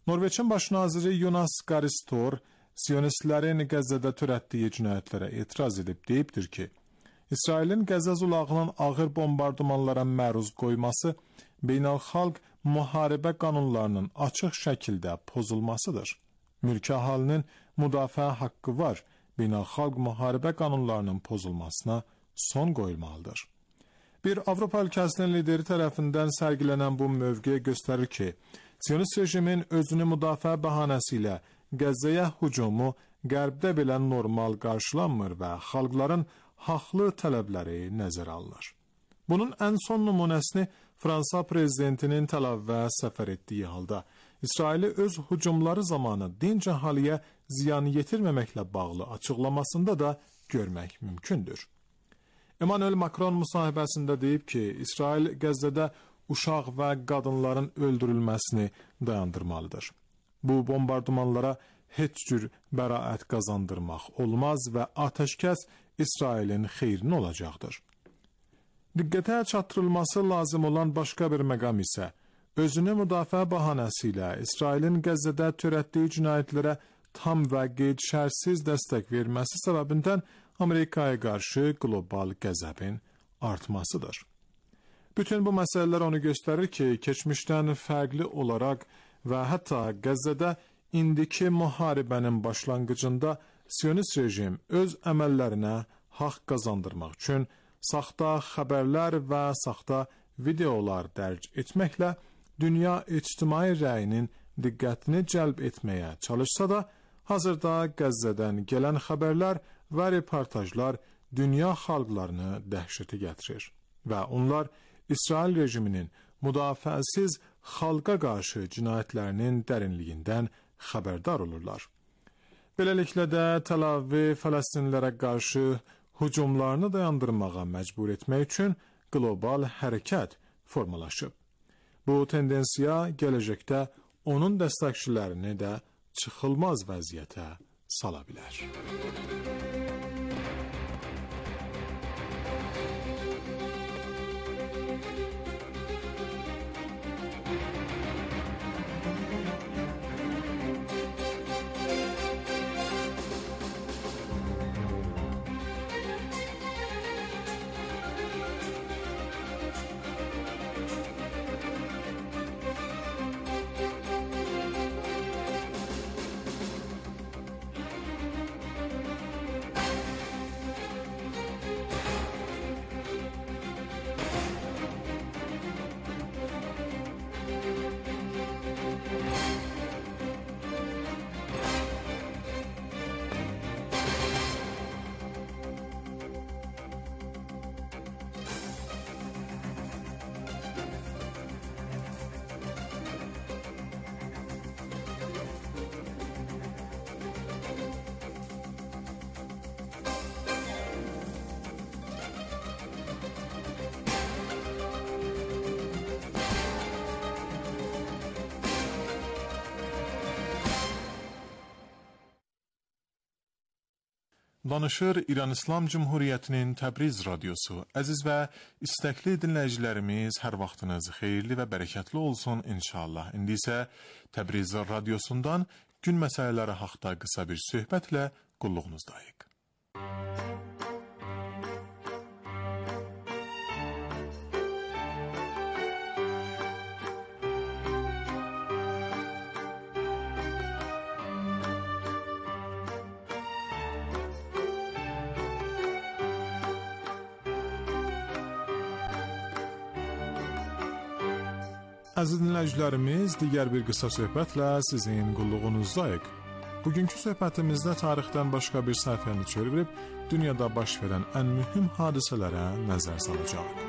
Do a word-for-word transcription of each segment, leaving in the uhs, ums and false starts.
Norveçin baş naziri Jonas Gahr Store, Siyonistlərin Qəzzədə törətdiyi cinayətlərə etiraz edib deyibdir ki, İsrailin Qəzza zolağının ağır bombardımanlara məruz qoyması beynəlxalq müharibə qanunlarının açıq şəkildə pozulmasıdır. Mülki əhalinin müdafiə haqqı var, beynəlxalq müharibə qanunlarının pozulmasına son qoyulmalıdır. Bir Avropa ölkəsinin lideri tərəfindən sərgilənən bu mövqe göstərir ki, Siyonist rejimin özünü müdafiə bəhanəsi ilə Qəzzəyə hücumu Qərbdə belə normal qarşılanmır və xalqların haqlı tələbləri nəzərə alınır. Bunun ən son nümunəsini Fransa prezidentinin Tel Avivə səfər etdiyi halda İsraili öz hücumları zamanı dinc əhaliyə ziyan yetirməməklə bağlı açıqlamasında da görmək mümkündür. Emmanuel Macron müsahibəsində deyib ki, İsrail Qəzzədə uşaq və qadınların öldürülməsini dayandırmalıdır. Bu bombardımanlara heç cür bəraət qazandırmaq olmaz və atəşkəs İsrailin xeyrinə olacaqdır. Diqqətə çatdırılması lazım olan başqa bir məqam isə, özünü müdafiə bəhanəsi ilə İsrailin Qəzzədə törətdiyi cinayətlərə tam və qeyd-şərtsiz dəstək verməsi səbəbindən Amerikaya qarşı qlobal qəzəbin artmasıdır. Bütün bu məsələlər onu göstərir ki, keçmişdən fərqli olaraq və hətta Qəzzədə indiki müharibənin başlanğıcında Siyonist rejim öz əməllərinə haqq qazandırmaq üçün saxta xəbərlər və saxta videolar dərc etməklə dünya ictimai rəyinin diqqətini cəlb etməyə çalışsa da, hazırda Qəzzədən gələn xəbərlər və reportajlar dünya xalqlarını dəhşətə gətirir və onlar İsrail rejiminin müdafiəsiz xalqa qarşı cinayətlərinin dərinliyindən xəbərdar olurlar. Beləliklə də Tel Aviv Fələstinlilərə qarşı hücumlarını dayandırmağa məcbur etmək üçün qlobal hərəkət formalaşıb. Bu tendensiya gələcəkdə onun dəstəkçilərini də çıxılmaz vəziyyətə sala bilər. Danışır İran İslam Cumhuriyyətinin Təbriz radiosu. Əziz və istəkli dinləyicilərimiz, hər vaxtınız xeyirli və bərəkətli olsun inşallah. İndi isə Təbriz radiosundan gün məsələləri haqda qısa bir söhbətlə qulluğunuzdayıq. Əziz dinləyicilərimiz, digər bir qısa söhbətlə sizin qulluğunuzdayıq. Bugünkü söhbətimizdə tarixdən başqa bir səhifəni çevirib, dünyada baş verən ən mühüm hadisələrə nəzər salacağıq.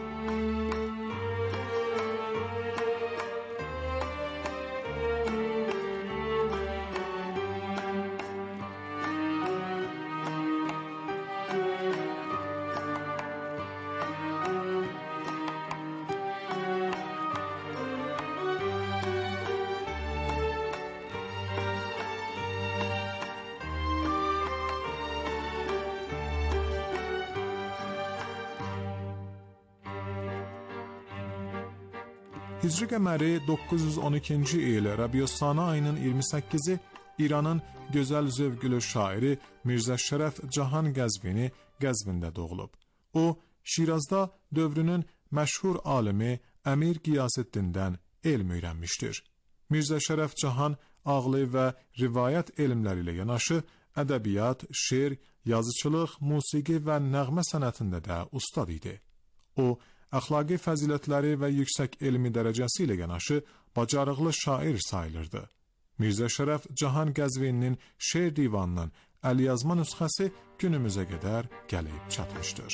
Hicri qəməri doqquz yüz on ikinci il Rabiosana ayının iyirmi səkkizi İranın gözəl zövqlü şairi Mirzə Şərəf Cahan Qəzvini Qəzvində doğulub. O, Şirazda dövrünün məşhur alimi Əmir Qiyasəddin'dən elm öyrənmişdir. Mirzə Şərəf Cahan ağlı və rivayət elmləri ilə yanaşı, ədəbiyyat, şeir, yazıçılıq, musiqi və nəğmə sənətində də ustad idi. O, əxlaqi fəzilətləri və yüksək elmi dərəcəsi ilə yanaşı, bacarıqlı şair sayılırdı. Mirzə Şərəf Cahan Qəzvininin şeir divanının əlyazma nüsxəsi günümüzə qədər gəlib çatmışdır.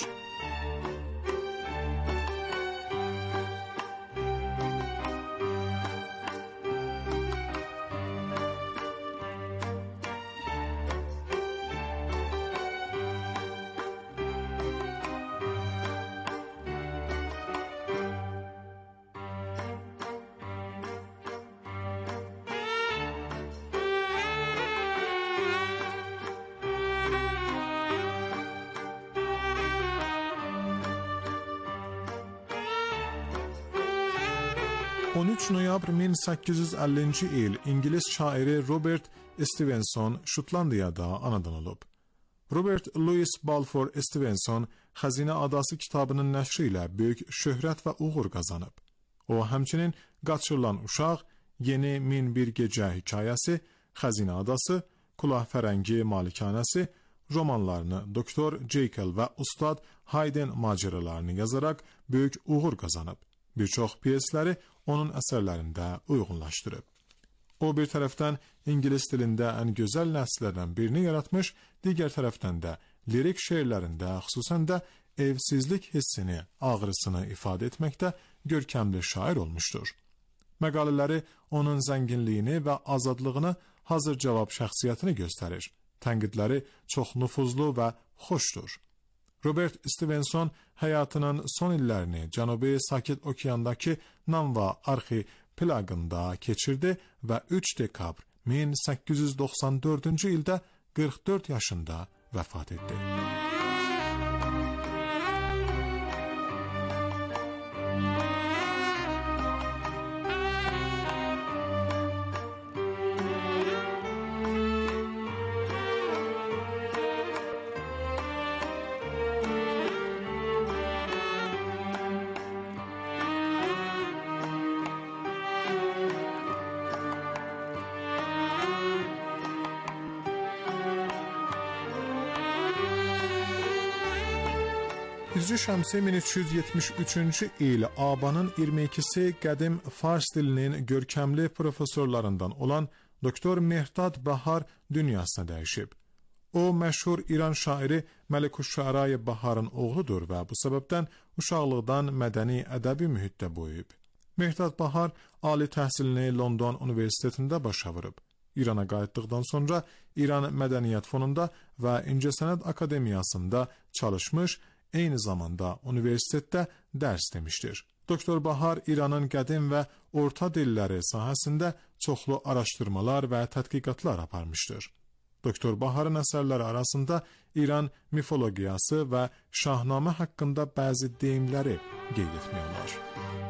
on üç noyabr min səkkiz yüz əllinci il İngilis şairi Robert Stevenson Şotlandiyada anadan olub. Robert Louis Balfour Stevenson Xəzinə Adası kitabının nəşri ilə böyük şöhrət və uğur qazanıb. O, həmçinin Qaçırılan Uşaq, Yeni Min Bir Gecə hekayəsi, Xəzinə Adası, Kulah Fərəngi Malikanəsi romanlarını Doktor Jekyll və Ustad Hayden macəralarını yazaraq böyük uğur qazanıb. Bir çox piyesləri onun əsərlərində uyğunlaşdırıb. O, bir tərəfdən İngilis dilində ən gözəl nəsrlərdən birini yaratmış, digər tərəfdən də lirik şeirlərində, xüsusən də evsizlik hissini, ağrısını ifadə etməkdə görkəmli şair olmuşdur. Məqalələri onun zənginliyini və azadlığını, hazır cavab şəxsiyyətini göstərir. Tənqidləri çox nüfuzlu və xoşdur. Robert Stevenson həyatının son illərini Cənubi Sakit Okeandakı Nanva arxipelagında keçirdi və üç dekabr min səkkiz yüz doxsan dördüncü ildə qırx dörd yaşında vəfat etdi. Hicri Şəmsi min üç yüz yetmiş üçüncü il Abanın iyirmi ikisi qədim Fars dilinin görkəmli professorlarından olan Doktor Mehdad Bahar dünyasına dəyişib. O, məşhur İran şairi Məliküşşərai Baharın oğludur və bu səbəbdən uşaqlıqdan mədəni ədəbi mühitdə böyüyüb. Mehdad Bahar ali təhsilini London Universitetində başa vurub. İrana qayıtdıqdan sonra İran Mədəniyyət Fonunda və İncəsənət Akademiyasında çalışmış, eyni zamanda universitetdə dərs demişdir. Doktor Bahar İranın qədim və orta dilləri sahəsində çoxlu araşdırmalar və tədqiqatlar aparmışdır. Doktor Baharın əsərləri arasında İran mifologiyası və Şahnamə haqqında bəzi deyimləri qeyd etmək olar.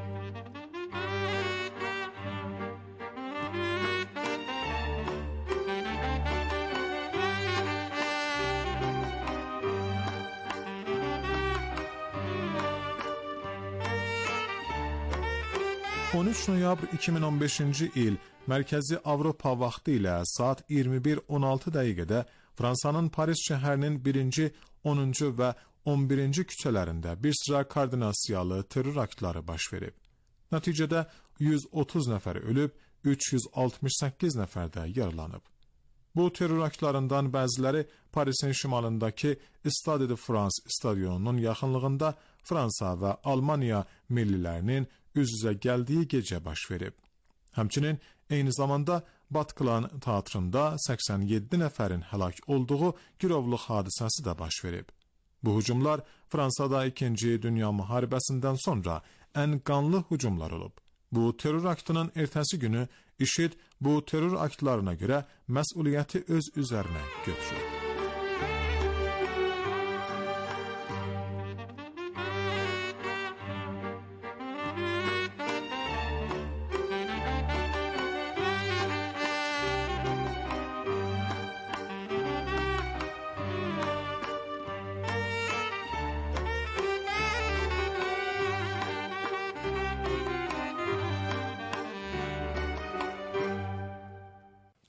on üç noyabr iki min on beşinci il Mərkəzi Avropa vaxtı ilə saat iyirmi bir on altı dəqiqədə Fransanın Paris şəhərinin birinci, onuncu və on birinci küçələrində bir sıra koordinasiyalı terror aktları baş verib. Nəticədə yüz otuz nəfər ölüb, üç yüz altmış səkkiz nəfər də yaralanıb. Bu terror aktlarından bəziləri Parisin şimalındakı Stade de France stadionunun yaxınlığında Fransa və Almaniya millilərinin üz-üzə gəldiyi gecə baş verib. Həmçinin eyni zamanda Batqlan teatrında səksən yeddi nəfərin həlak olduğu girovluq hadisəsi də baş verib. Bu hücumlar Fransada ikinci Dünya müharibəsindən sonra ən qanlı hücumlar olub. Bu terror aktının ertəsi günü IŞİD bu terror aktlarına görə məsuliyyəti öz üzərinə götürüb.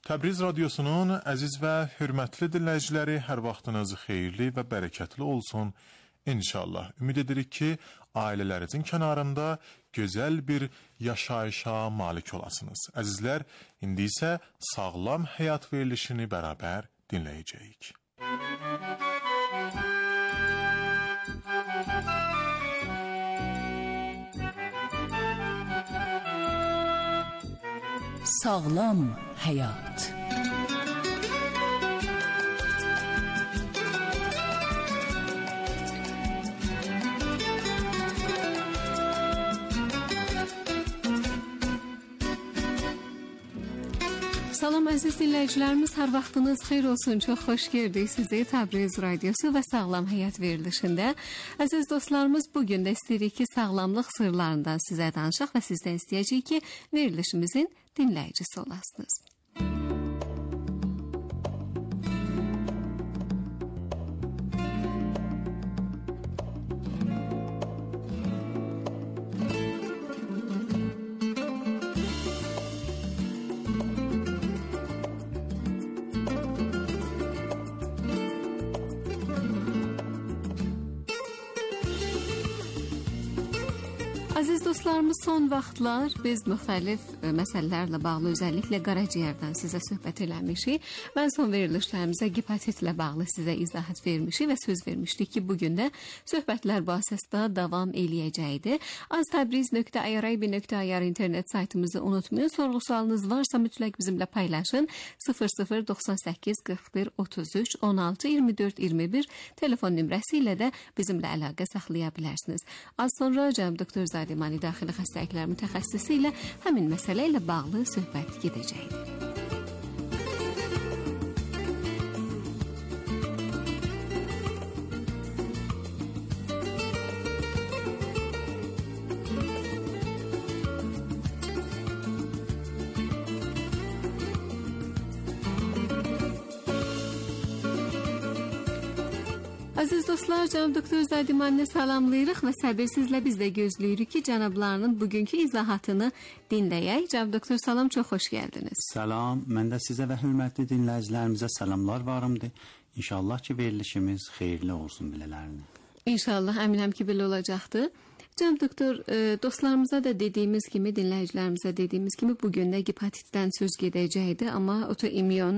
Təbriz Radiosunun əziz və hörmətli dinləyiciləri, hər vaxtınız xeyirli və bərəkətli olsun. İnşallah. Ümid edirik ki, ailələrinizin kənarında gözəl bir yaşayışa malik olasınız. Əzizlər, indi isə sağlam həyat verilişini bərabər dinləyəcəyik. Sağlam həyat. Salam əziz dinləyicilərimiz, hər vaxtınız xeyir olsun. Çox xoş gördük sizi Təbriz Radiosu və Sağlam Həyat verilişində. Əziz dostlarımız, bugün də istəyirik ki, sağlamlıq sırlarından sizə danışaq və sizdən istəyəcəyik ki, verilişimizin dinləyicisi olasınız. Əziz dostlarımız, son vaxtlar biz müxtəlif ə, məsələlərlə bağlı, özəlliklə qaraciyərdən sizə söhbət eləmişik. Mən son verilişlərimizə gepatitlə bağlı sizə izahat vermişik və söz vermişdik ki, bugün də söhbətlər bu əsasda davam eləyəcəkdir. aztabriz nöqtə i r i b nöqtə i r internet saytımızı unutmayın. Sorğu-sualınız varsa mütləq bizimlə paylaşın. sıfır sıfır doxsan səkkiz qırx bir otuz üç on altı iyirmi dörd iyirmi bir telefon nömrəsi ilə də bizimlə əlaqə saxlaya bilərsiniz. Az sonra cənab doktor Zadimani daxili xəstəliklər mütəxəssisi ilə həmin məsələ ilə bağlı söhbət gedəcəkdir. Əziz dostlar, cənab doktor Zadimanini salamlayırıq və səbirsizlə biz də gözləyirik ki, cənablarının bugünkü izahatını dinləyək. Cənab doktor, salam, çox xoş gəldiniz. Salam, mən də sizə və hörmətli dinləyicilərimizə salamlar varımdır. İnşallah ki, verilişimiz xeyirli olsun bilələrini. İnşallah, əminəm ki, belə olacaqdır. Cənab doktor, dostlarımıza da dediyimiz kimi, dinləyicilərimizə dediyimiz kimi bugün də gepatitdən söz gedəcəkdir, amma otoimmün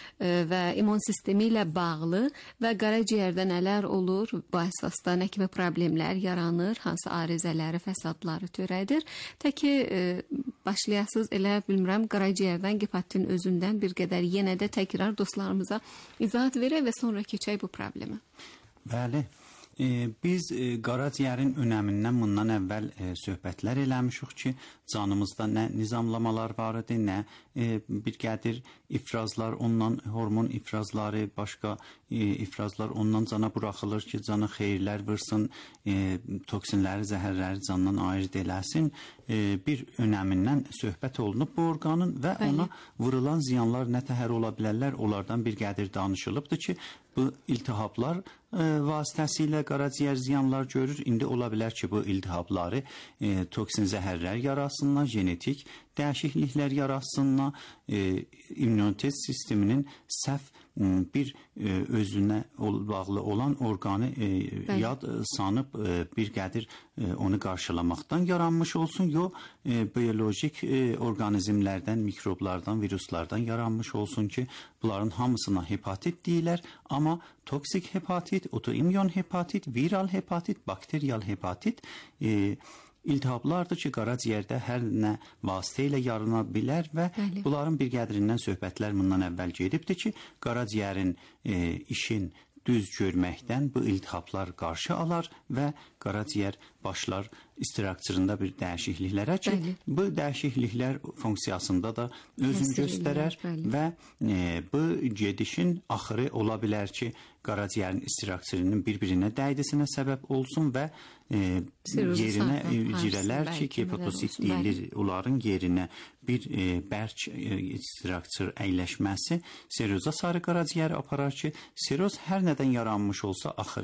və immun sistemi ilə bağlı və qaraciyərdə nələr olur, bu əsasda nə kimi problemlər yaranır, hansı arızələri, fəsadları törədir. Təki başlayasız, elə bilmirəm, qaraciyərdən, gepatitin özündən bir qədər yenə də təkrar dostlarımıza izahat verək və sonra keçək bu problemi. Bəli. E, biz e, qaraciyərin önəmindən bundan əvvəl e, söhbətlər eləmişik ki, canımızda nə nizamlamalar var idi, nə e, bir qədir ifrazlar, ondan hormon ifrazları, başqa e, ifrazlar ondan cana buraxılır ki, cana xeyirlər vırsın, e, toksinləri, zəhərləri candan ayırt eləsin. E, bir önəmindən söhbət olunub bu orqanın və Bəli. Ona vurulan ziyanlar nə təhər ola bilərlər, onlardan bir qədir danışılıbdır ki, bu iltihablar e, vasitəsilə qaraciyər ziyanlar görür. İndi ola bilər ki, bu iltihabları e, toksin zəhərlər yaratsınlar, genetik dəyişikliklər yaratsınlar, e, immunitet sisteminin səhv bir e, özünə bağlı olan orqanı e, yad sanıb e, bir qədir e, onu qarşılamaqdan yaranmış olsun, yox e, biyolojik e, orqanizmlərdən, mikroblardan, viruslardan yaranmış olsun ki, bunların hamısına hepatit deyilər, amma toksik hepatit, otoimmün hepatit, viral hepatit, bakteriyal hepatit e, İltihablardır ki, qaraciyərdə hər nə vasitə ilə yarana bilər və Bəli. Bunların bir qədrindən söhbətlər bundan əvvəl gedibdir ki, qaraciyərin e, işin düz görməkdən bu iltihablar qarşı alar və qaraciyər başlar istirakçırında bir dəyişikliklərə ki, Bəli. Bu dəyişikliklər funksiyasında da özünü Təsir göstərər Bəli. Və e, bu gedişin axırı ola bilər ki, qaraciyərin istirakçırının bir-birinə dəydisinə səbəb olsun və e, yerinə hüceyrələr ki, kepatosit deyilir, onların yerinə bir e, bərk e, istirakçır əyləşməsi seroza sarı qaraciyəri aparar ki, seroz hər nədən yaranmış olsa axırı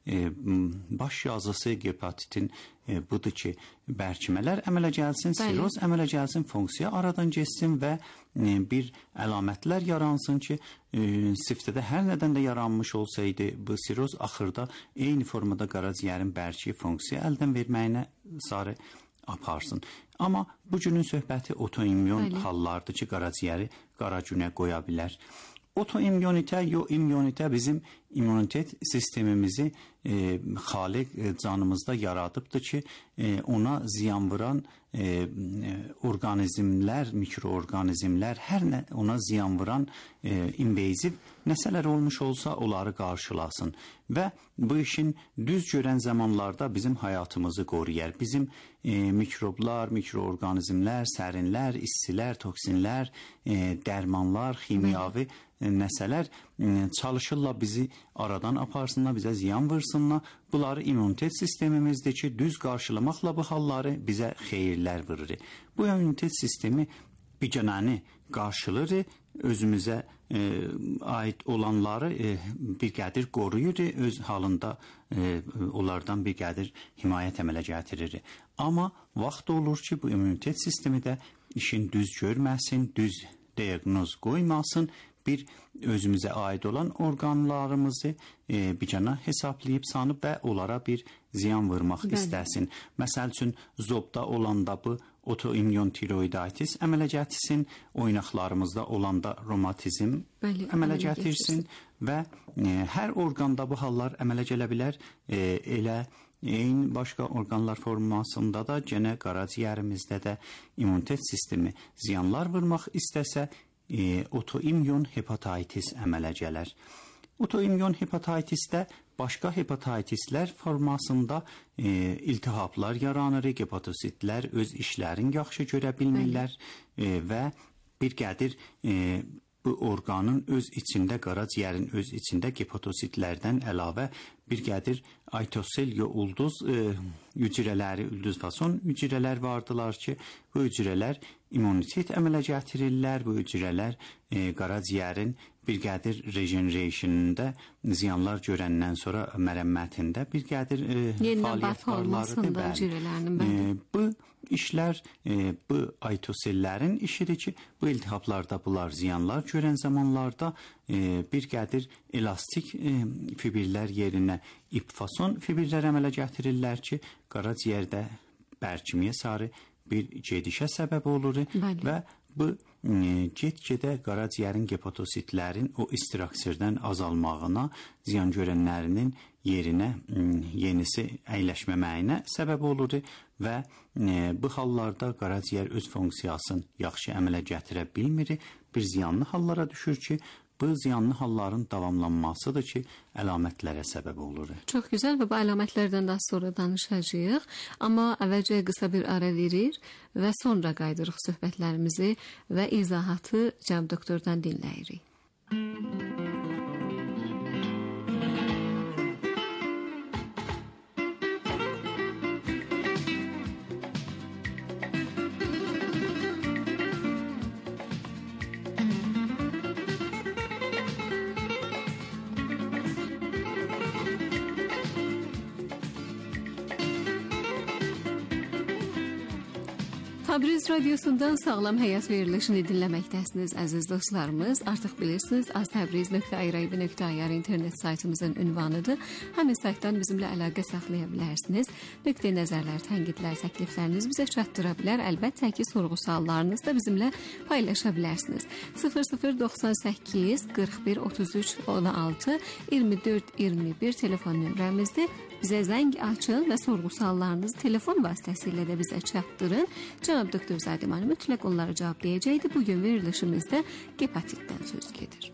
e, baş yazısı hepatitin e, budur ki, bərkimələr əmələ gəlsin, siroz əmələ gəlsin, funksiya aradan getsin və e, bir əlamətlər yaransın ki, e, siftədə hər nədən də yaranmış olsaydı, bu siroz axırda eyni formada qaraciyərin bərki funksiya əldən verməyinə sarı aparsın. Amma bu günün söhbəti otoimmun hallardır ki, qaraciyəri qara günə qoya bilər. Otoimmunitə, yo immunitə bizim immunitet sistemimizi e, Xaliq e, canımızda yaradıbdır ki, e, ona ziyan vuran e, orqanizmlər, mikroorqanizmlər, hər nə ona ziyan vuran e, invaziv nəsələr olmuş olsa, onları qarşılasın. Və bu işin düz görən zamanlarda bizim həyatımızı qoruyar. Bizim e, mikroblar, mikroorqanizmlər, sərinlər, istilər, toksinlər, e, dərmanlar, ximiyavi e, nəsələr e, çalışırlar bizi aradan aparsınlar, bizə ziyan vursunlar. Bunları immunitet sistemimizdir ki, düz qarşılamaqla bu halları bizə xeyirlər vurur. Bu immunitet sistemi biganəni qarşılır, özümüzə e, aid olanları e, bir qədir qoruyur, öz halında e, onlardan bir qədir himayət əmələ gətirir. Amma vaxt olur ki, bu immunitet sistemi də işin düz görməsin, düz diaqnoz qoymasın, bir özümüzə aid olan orqanlarımızı e, bir cana hesablayıb sanıb və onlara bir ziyan vurmaq Bəli. istəsin. Məsəl üçün, zobda olanda bu otoimmun tiroiditis əmələ gətirsin, oynaqlarımızda olanda romatizm Bəli, əmələ gətirsin və e, hər orqanda bu hallar əmələ gələ bilər. E, elə eyni başqa orqanlar formasında da, gənə qaraciyərimizdə də immunitet sistemi ziyanlar vurmaq istəsə, e, otoimmun hepatitis əmələ gələr. Otoimmun hepatitisdə başqa hepatitislər formasında e, iltihablar yaranır, hepatositlər öz işlərini yaxşı görə bilmirlər e, və bir qədir e, bu orqanın öz içində, qaraciyərin öz içində hepatositlərdən əlavə bir qədir aytosel ya ulduz e, hücrələri, ulduz fason hücrələr vardılar ki, bu hücrələr immunitet əmələ gətirirlər, bu hücrələr e, qaraciyərin bir qədir regeneration'ında ziyanlar görəndən sonra mərəmmətində bir qədir e, fəaliyyət varlarıdır. E, bu işlər, e, bu aytosellərin işidir ki, bu iltihablarda bunlar ziyanlar görən zamanlarda e, bir qədir elastik e, fibirlər yerinə ipfason fibirlər əmələ gətirirlər ki, qaraciyərdə bərkimiyə sarı bir gedişə səbəb olur Bəli. və bu get-gedə qaraciyərin hepatositlərin o istiraksirdən azalmağına, ziyan görənlərinin yerinə yenisi əyləşməməyinə səbəb olur və bu hallarda qaraciyər öz funksiyasını yaxşı əmələ gətirə bilmir, bir ziyanlı hallara düşür ki, bu ziyanlı halların davamlanmasıdır ki, əlamətlərə səbəb olur. Çox gözəl və bu əlamətlərdən daha sonra danışacağıq. Amma əvvəlcə qısa bir ara verir və sonra qayıdırıq söhbətlərimizi və izahatı cənab doktordan dinləyirik. Təbriz radiosundan Sağlam Həyat verilişini dinləməkdəsiniz əziz dostlarımız. Artıq bilirsiniz, aztəbriz nöqtə i r i b nöqtə i r internet saytımızın ünvanıdır. Həmin saytdan bizimlə əlaqə saxlaya bilərsiniz. Nöqtə nəzərlər, tənqidlər, təklifləriniz bizə çatdıra bilər. Əlbəttə ki, sorğu-suallarınızı da bizimlə paylaşa bilərsiniz. sıfır sıfır doxsan səkkiz qırx bir otuz üç on altı iyirmi dörd iyirmi bir telefon nömrəmizdir. Bizə zəng açın və sorğu-suallarınızı telefon vasitəsilə də bizə çatdırın. Cənab doktor Zadiman mütləq onlara cavablayacaqdı. Bugün verilişimizdə hepatitdən söz gedir.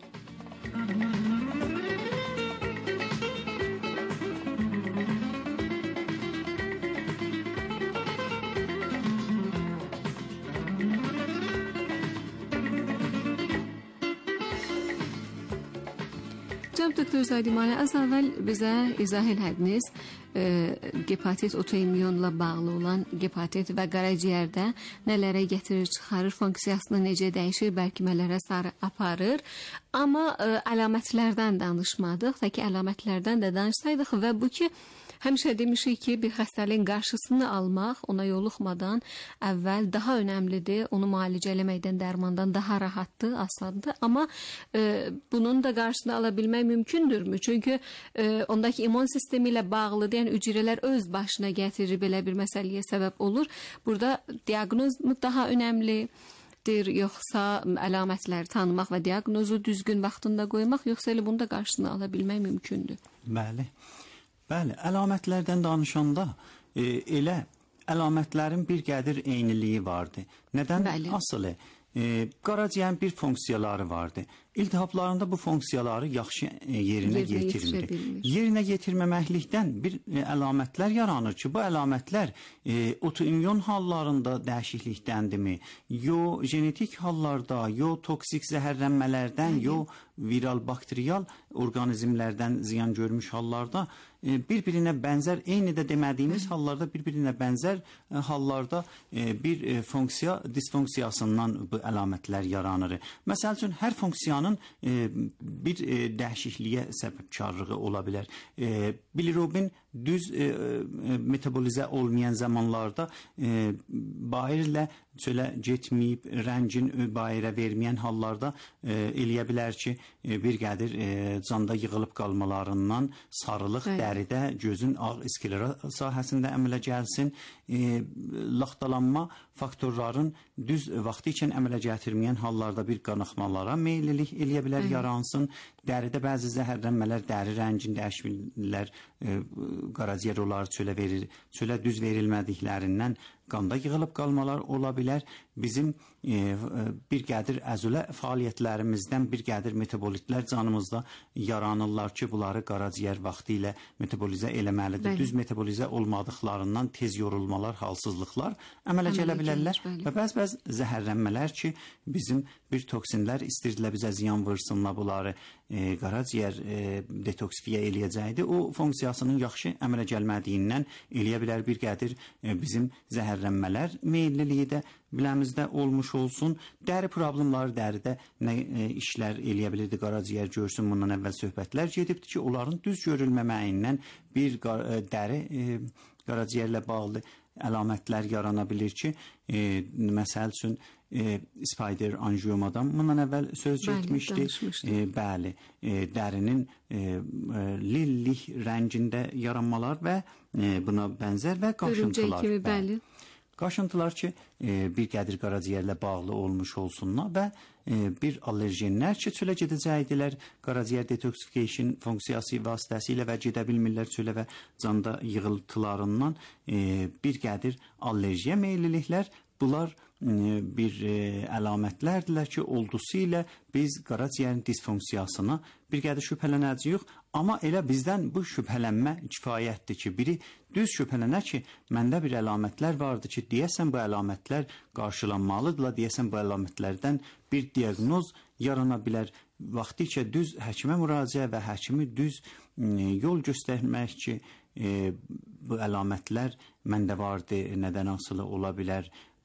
Cənab doktor Zadimani, az əvvəl bizə izah elədiniz e, gepatit otoimmünla bağlı olan gepatit və qaraciyərdə nələrə gətirir, çıxarır, funksiyasını necə dəyişir, bərkimələrə sarı aparır. Amma e, əlamətlərdən danışmadıq, da ki, əlamətlərdən də danışsaydıq və bu ki, həmişə demişik ki, bir xəstəliyin qarşısını almaq, ona yoluxmadan əvvəl daha önəmlidir. Onu müalicə eləməkdən, dərmandan daha rahatdır, asandır. Amma e, bunun da qarşısını ala bilmək mümkündürmü? Çünki e, ondakı immun sistemi ilə bağlıdır. Yəni hüceyrələr öz başına gətirir, belə bir məsələyə səbəb olur. Burada diaqnoz mu daha önəmlidir, yoxsa əlamətləri tanımaq və diaqnozu düzgün vaxtında qoymaq, yoxsa elə bunu da qarşısını ala bilmək mümkündür? Bəli. Bəli, əlamətlərdən danışanda e, elə əlamətlərin bir qədir eyniliyi vardı. Nədən? Bəli. Asılı e, qaraciyərin bir funksiyaları vardı. İltihaplarında bu funksiyaları yaxşı e, yerinə, yerinə yetirmir. Yerinə yetirməməklikdən bir e, əlamətlər yaranır ki, bu əlamətlər e, otoimmün hallarında dəyişiklikdəndirmi, yo genetik hallarda, yo toksik zəhərlənmələrdən, yo viral bakteriyal orqanizmlərdən ziyan görmüş hallarda e, bir-birinə bənzər, eyni də demədiyimiz Hı. hallarda bir-birinə bənzər e, hallarda e, bir e, funksiya disfunksiyasından bu əlamətlər yaranır. Məsəl üçün hər funksiyanın e, bir e, dəyişikliyə səbəbkarlığı ola bilər. E, bilirubin düz e, e, metabolizə olmayan zamanlarda e, bayırlə çölə getməyib, rəngin bayıra verməyən hallarda e, eləyə bilər ki, e, bir qədir e, canda yığılıb qalmalarından sarılıq Bəli. dəridə, gözün ağ iskelera sahəsində əmələ gəlsin. E, laxtalanma faktorların düz vaxtı üçün əmələ gətirməyən hallarda bir qanaxmalara meyillilik eləyə bilər, Bəli. yaransın. Dəridə bəzi zəhərlənmələr, dəri rəngin dəyişmirlər, e, qaraciyər onları çölə verir, çölə düz verilmədiklərindən qanda yığılıb qalmalar ola bilər. Bizim e, bir qədir əzülə fəaliyyətlərimizdən bir qədir metabolitlər canımızda yaranırlar ki, bunları qaraciyər vaxtı ilə metabolizə eləməlidir. Bəli. Düz metabolizə olmadıqlarından tez yorulmalar, halsızlıqlar əmələ gələ bilərlər və bəzi-bəzi zəhərlənmələr ki, bizim bir toksinlər istirilə bizə ziyan vursunlar, bunları e, qaraciyər e, detoksifiyə eləyəcəkdir. O funksiyasının yaxşı əmələ gəlmədiyindən eləyə bilər bir qədir e, bizim zəhərlənmələr meyilliliyi də biləmizdə olmuş olsun. Dəri problemləri dəridə nə e, işlər eləyə bilirdi qaraciyər görsün, bundan əvvəl söhbətlər gedibdir ki, onların düz görülməməyindən bir e, dəri e, qaraciyərlə bağlı əlamətlər yarana bilir ki, e, məsəl üçün e, spider angiomadan bundan əvvəl söz getmişdi. E, bəli, e, dərinin e, e, lillik rəngində yaranmalar və e, buna bənzər və qaşıntılar. Kimi, bəli. Qaşıntılar ki, e, bir qədir qaraciyərlə bağlı olmuş olsunlar və e, bir allergenlər ki, çölə gedəcəkdilər qaraciyər detoksification funksiyası vasitəsilə və gedə bilmirlər çölə və canda yığıltılarından e, bir qədir allerjiyə meyilliliklər. Bunlar e, bir e, əlamətlərdirlər ki, oldusu ilə biz qaraciyərin disfunksiyasına bir qədər şübhələnəcəyik. Amma elə bizdən bu şübhələnmə kifayətdir ki, biri düz şübhələnə ki, məndə bir əlamətlər vardı ki, deyəsən bu əlamətlər qarşılanmalıdırlar, deyəsən bu əlamətlərdən bir diaqnoz yarana bilər. Vaxtıca düz həkimə müraciə və həkimi düz e, yol göstərmək ki, e, bu əlamətlər məndə vardı, nədən asılı ola bilər.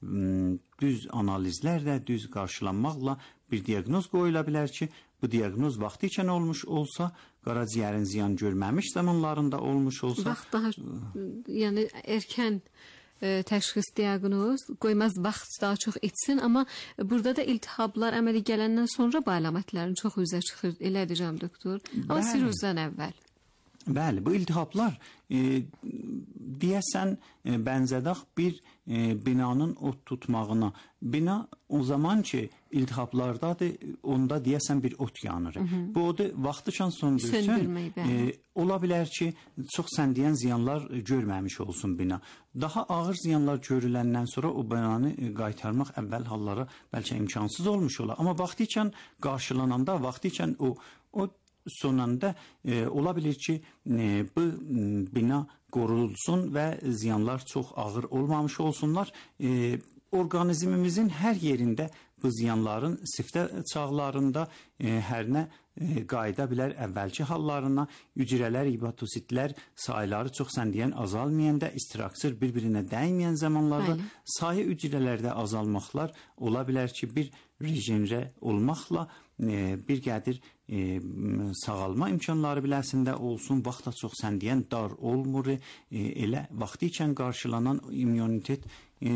Düz analizlərlə, düz qarşılanmaqla bir diaqnoz qoyula bilər ki, bu diaqnoz vaxtı ikən olmuş olsa, qaraciyərin ziyan görməmiş zamanlarında olmuş olsa... Vaxt daha, yəni erkən e, təşxis diaqnoz qoymaz, vaxt daha çox etsin, amma burada da iltihablar əmələ gələndən sonra bu əlamətlərin çox üzə çıxır, elədir cənab doktor, amma sirozdan əvvəl. Bəli, bu iltihablar e, deyəsən e, bənzədək bir e, binanın ot tutmağına. Bina o zaman ki iltihablardadır, onda deyəsən bir ot yanır. Hı -hı. Bu odu vaxtıcan söndürsün. E, ola bilər ki, çox səndiyən ziyanlar görməmiş olsun bina. Daha ağır ziyanlar görüləndən sonra o binanı qaytarmaq əvvəl hallara bəlkə imkansız olmuş olar. Amma vaxtıcan qarşılananda, vaxtıcan o o sonunda e, ola bilir ki, e, bu bina qorulsun və ziyanlar çox ağır olmamış olsunlar. E, orqanizmimizin hər yerində bu bu ziyanların siftə çağlarında e, hər nə e, qayıda bilər əvvəlki hallarına. Hücrələr, hepatositlər sayları çox səndiyən azalmayanda, istiraksır bir-birinə dəyməyən zamanlarda Bəli. sayı hücrələrdə azalmaqlar ola bilər ki, bir rejenre olmaqla e, bir qədir e, sağalma imkanları biləsində olsun, vaxt da çox səndiyən dar olmur, e, elə vaxtı ikən qarşılanan immunitet e,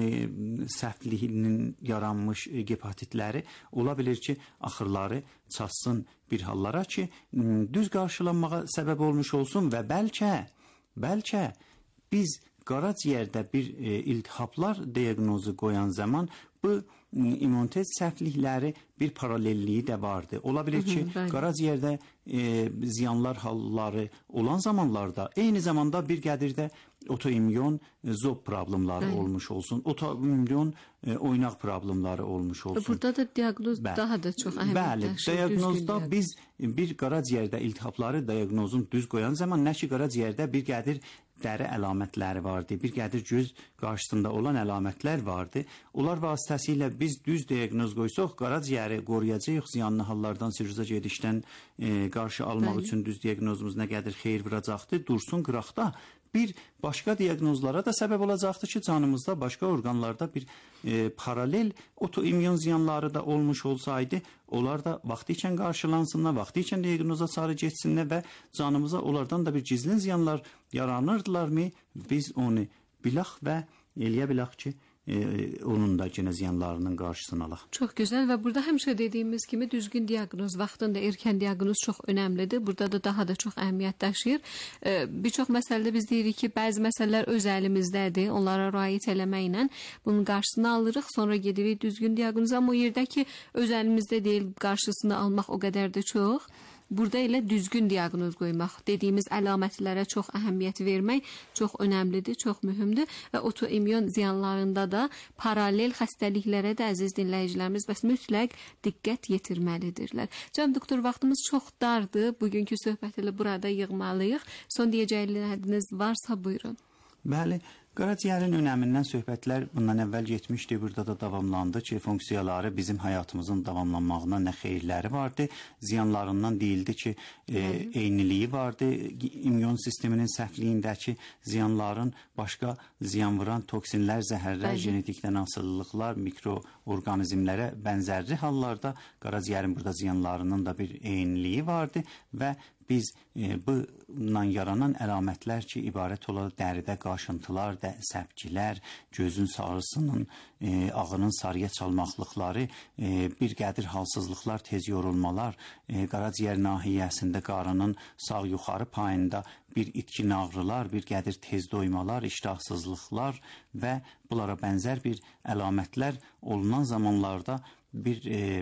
səhvliyinin yaranmış e, hepatitləri ola bilir ki, axırları çatsın bir hallara ki, düz qarşılanmağa səbəb olmuş olsun və bəlkə, bəlkə biz qaraciyərdə bir e, iltihaplar diaqnozu qoyan zaman bu immunitet səhvlikləri bir paralelliyi də vardı. Ola bilir ki, qaraciyərdə e, ziyanlar halları olan zamanlarda eyni zamanda bir qədirdə otoimmün zob problemləri Bəli. olmuş olsun, otoimmün e, oynaq problemləri olmuş olsun. Burada da diaqnoz Bəli. daha da çox əhəmiyyət Bəli, diaqnozda biz bir qaraciyərdə iltihapları diaqnozun düz qoyan zaman nə ki, qaraciyərdə bir qədir dəri əlamətləri vardı, bir qədir göz qarşısında olan əlamətlər vardı. Onlar vasitəsilə biz düz diaqnoz qoysaq, qaraciyəri qoruyacağıq, ziyanlı hallardan, sirroza gedişdən e, qarşı almaq Bəli. üçün düz diaqnozumuz nə qədir xeyir vuracaqdı, dursun qıraqda. Bir başqa diaqnozlara da səbəb olacaqdır ki, canımızda başqa orqanlarda bir e, paralel otoimmün ziyanları da olmuş olsaydı, onlar da vaxtı ikən qarşılansınlar, vaxtı ikən diaqnoza sarı getsinlər və canımıza onlardan da bir gizlin ziyanlar yaranırdılarmı? Biz onu bilək və eləyə bilək ki, e, onun da yenə ziyanlarının qarşısını alaq. Çox gözəl və burada həmişə dediyimiz kimi düzgün diaqnoz, vaxtında erkən diaqnoz çox önəmlidir. Burada da daha da çox əhəmiyyət daşıyır. E, bir çox məsələdə biz deyirik ki, bəzi məsələlər öz əlimizdədir. Onlara riayət eləməklə bunun qarşısını alırıq, sonra gedirik düzgün diaqnoza. Amma o yerdə ki, öz əlimizdə deyil, qarşısını almaq o qədər də çox. Burada elə düzgün diaqnoz qoymaq, dediyimiz əlamətlərə çox əhəmiyyət vermək çox önəmlidir, çox mühümdür və otoimmün ziyanlarında da paralel xəstəliklərə də əziz dinləyicilərimiz bəs mütləq diqqət yetirməlidirlər. Can doktor, vaxtımız çox dardır. Bugünkü söhbəti ilə burada yığmalıyıq. Son deyəcəkləriniz varsa buyurun. Bəli, qaraciyərin önəmindən söhbətlər bundan əvvəl getmişdi, burada da davamlandı ki, funksiyaları bizim həyatımızın davamlanmağına nə xeyirləri vardı, ziyanlarından deyildi ki, e, eyniliyi vardı, immün sisteminin səhvliyindəki ziyanların başqa ziyan vuran toksinlər, zəhərlər, Bəli. genetikdən asılılıqlar, mikroorqanizmlərə bənzərli hallarda qaraciyərin burada ziyanlarının da bir eyniliyi vardı və biz e, bundan yaranan əlamətlər ki, ibarət olaraq dəridə qaşıntılar, də, səpkilər, gözün sarısının, e, ağının sarıya çalmaqlıqları, e, bir qədir halsızlıqlar, tez yorulmalar, e, qaraciyər nahiyəsində qarının sağ yuxarı payında bir itkin ağrılar, bir qədir tez doymalar, iştahsızlıqlar və bunlara bənzər bir əlamətlər olunan zamanlarda bir e,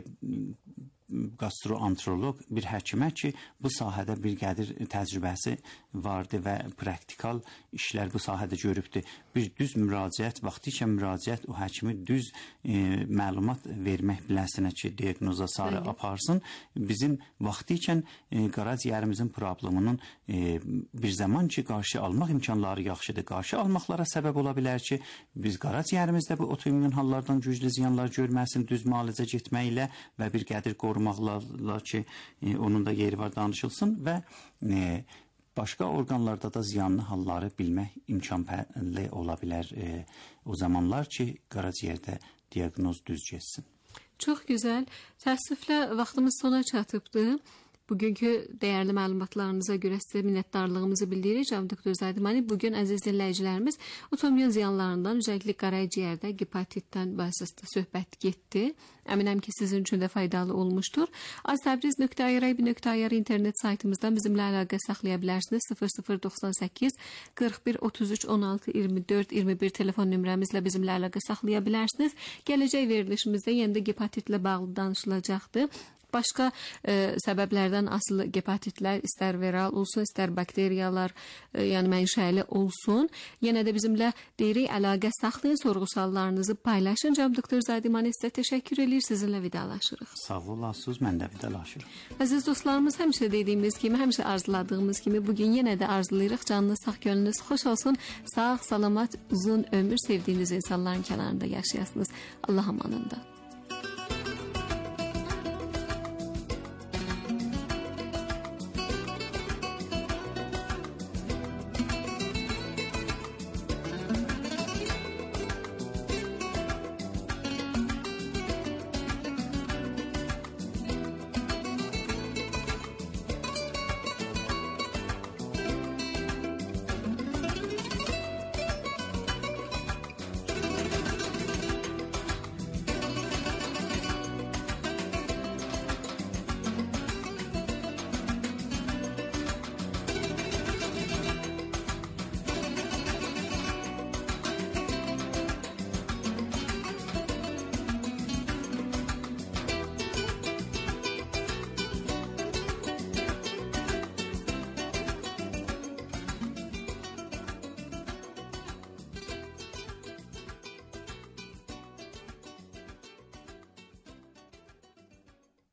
gastroenterolog, bir həkimə ki, bu sahədə bir qədir təcrübəsi vardı və praktikal işlər bu sahədə görübdü. Bir düz müraciət, vaxtı ikən müraciət o həkimi düz e, məlumat vermək biləsinə ki, diaqnoza sarı Bəli. aparsın. Bizim vaxtı ikən e, qaraciyərimizin probleminin e, bir zaman ki, qarşı almaq imkanları yaxşıdır. Qarşı almaqlara səbəb ola bilər ki, biz qaraciyərimizdə bu otoimmün hallardan güclü ziyanlar görməsin, düz müalicə getməklə və bir qədir qorumaqlarla ki, e, onun da yeri var danışılsın və e, başqa orqanlarda da ziyanlı halları bilmək imkanlı ola bilər e, o zamanlar ki, qaraciyərdə diaqnoz düz getsin. Çox gözəl. Təəssüflə vaxtımız sona çatıbdır. Bugünkü dəyərli məlumatlarınıza görə sizə minnətdarlığımızı bildiririk. Can doktor Zadimani, bugün əziz dinləyicilərimiz otoimmün ziyanlarından, özellikle qaraciyərdə hepatitdən bahsəsində söhbət getdi. Əminəm ki, sizin üçün də faydalı olmuştur. aztabriz nöqtə i r b nöqtə i r internet saytımızdan bizimlə əlaqə saxlaya bilərsiniz. sıfır sıfır doxsan səkkiz qırx bir otuz üç on altı iyirmi dörd iyirmi bir telefon nömrəmizlə bizimlə əlaqə saxlaya bilərsiniz. Gələcək verilişimizdə yenə də hepatitlə bağlı danışılacaqdır. Başqa e, səbəblərdən asılı hepatitlər, istər viral olsun, istər bakteriyalar, e, yəni mənşəli olsun. Yenə də bizimlə deyirik, əlaqə saxlayın, sorğu-suallarınızı paylaşın. Can doktor Zadimani, sizə təşəkkür edir, sizinlə vidalaşırıq. Sağ olasınız, mən də vidalaşırım. Əziz dostlarımız, həmişə dediyimiz kimi, həmişə arzuladığımız kimi bugün yenə də arzulayırıq. Canınız sağ, gönlünüz xoş olsun. Sağ, salamat, uzun ömür sevdiyiniz insanların kənarında yaşayasınız. Allah amanında.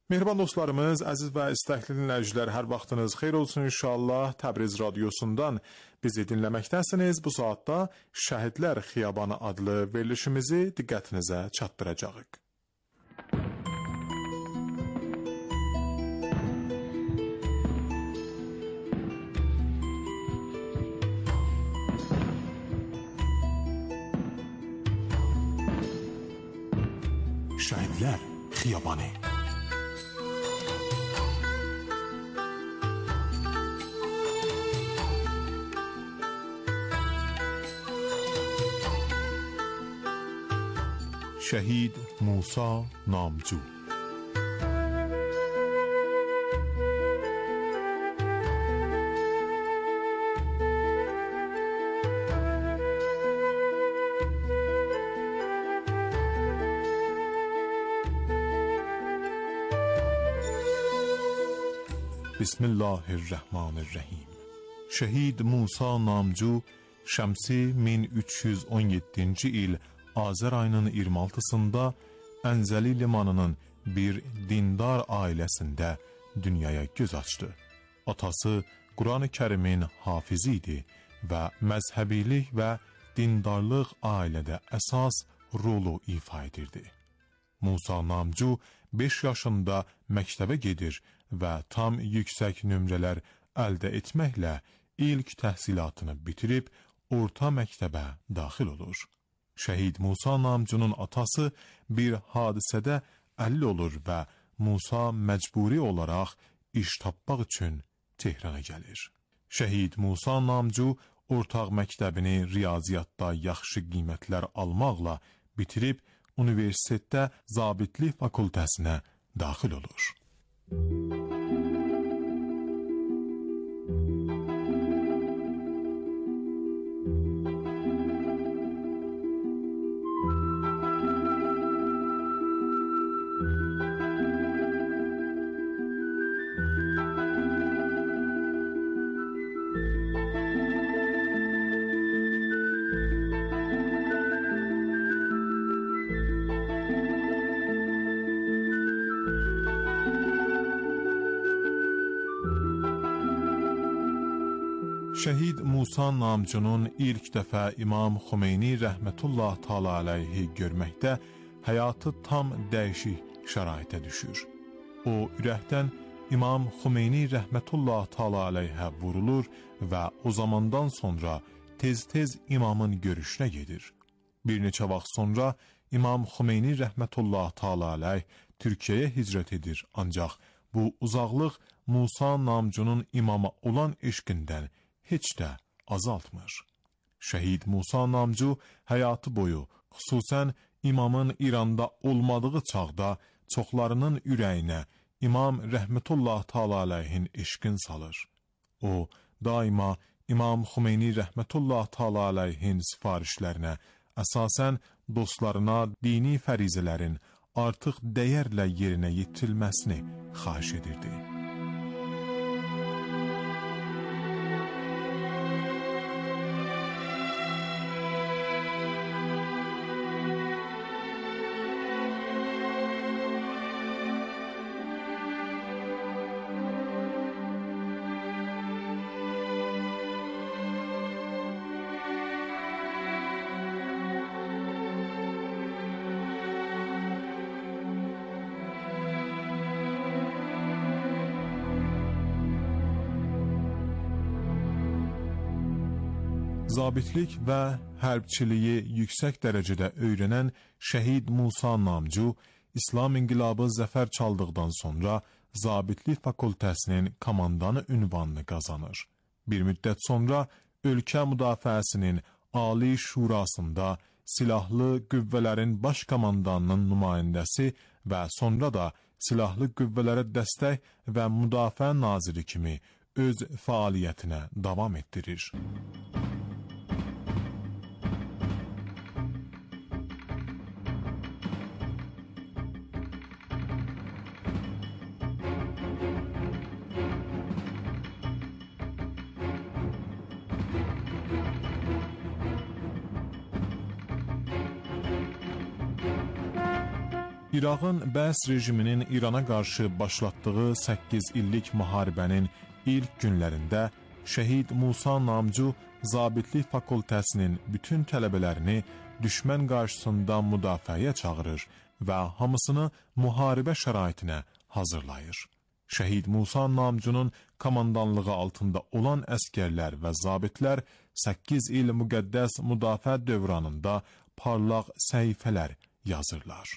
Mehriban dostlarımız, əziz və istəkli dinləyicilər, hər vaxtınız xeyir olsun inşallah. Təbriz radiosundan bizi dinləməkdəsiniz. Bu saatda Şəhidlər Xiyabanı adlı verilişimizi diqqətinizə çatdıracağıq. Şəhidlər Xiyabanı. شهید موسی نامجو. بسم الله الرحمن الرحیم. شهید موسی نامجو şəmsi min üç yüz on yeddinci il Azər ayının iyirmi altısında Ənzəli limanının bir dindar ailəsində dünyaya göz açdı. Atası Quran-ı Kərimin hafizi idi və məzhəbilik və dindarlıq ailədə əsas rolu ifa edirdi. Musa Namcu beş yaşında məktəbə gedir və tam yüksək nömrələr əldə etməklə ilk təhsilatını bitirib orta məktəbə daxil olur. Şəhid Musa Namcunun atası bir hadisədə əlil olur və Musa məcburi olaraq iş tapmaq üçün Tehrana gəlir. Şəhid Musa Namcu ortaq məktəbini riyaziyyatda yaxşı qiymətlər almaqla bitirib universitetdə zabitlik fakültəsinə daxil olur. Şəhid Musa Namcunun ilk dəfə İmam Xomeyni rəhmətullah təala əleyhi görməkdə həyatı tam dəyişik şəraitə düşür. O ürəkdən İmam Xomeyni rəhmətullah təala əleyhə vurulur və o zamandan sonra tez-tez imamın görüşünə gedir. Bir neçə vaxt sonra İmam Xomeyni rəhmətullah təala əleyh Türkiyəyə hicrət edir, ancaq bu uzaqlıq Musa Namcunun imama olan eşqindən heç də azaltmır. Şəhid Musa Namcu həyatı boyu, xüsusən imamın İranda olmadığı çağda çoxlarının ürəyinə İmam rəhmətullah təala əleyhin eşqin salır. O, daima İmam Xomeyni rəhmətullah təala əleyhin sifarişlərinə, əsasən dostlarına dini fərizələrin artıq dəyərlə yerinə yetirilməsini xahiş edirdi. Zabitlik və hərbçiliyi yüksək dərəcədə öyrənən Şəhid Musa Namcu, İslam inqilabı zəfər çaldıqdan sonra Zabitlik fakültəsinin komandanı ünvanını qazanır. Bir müddət sonra ölkə müdafiəsinin Ali Şurasında silahlı qüvvələrin baş komandanının nümayəndəsi və sonra da silahlı qüvvələrə dəstək və müdafiə naziri kimi öz fəaliyyətinə davam etdirir. İraqın Bəs rejiminin İrana qarşı başlatdığı səkkiz illik müharibənin ilk günlərində şəhid Musa Namcu Zabitlik Fakültəsinin bütün tələbələrini düşmən qarşısında müdafiəyə çağırır və hamısını müharibə şəraitinə hazırlayır. Şəhid Musa Namcunun komandanlığı altında olan əskərlər və zabitlər səkkiz il müqəddəs müdafiə dövranında parlaq səhifələr yazırlar.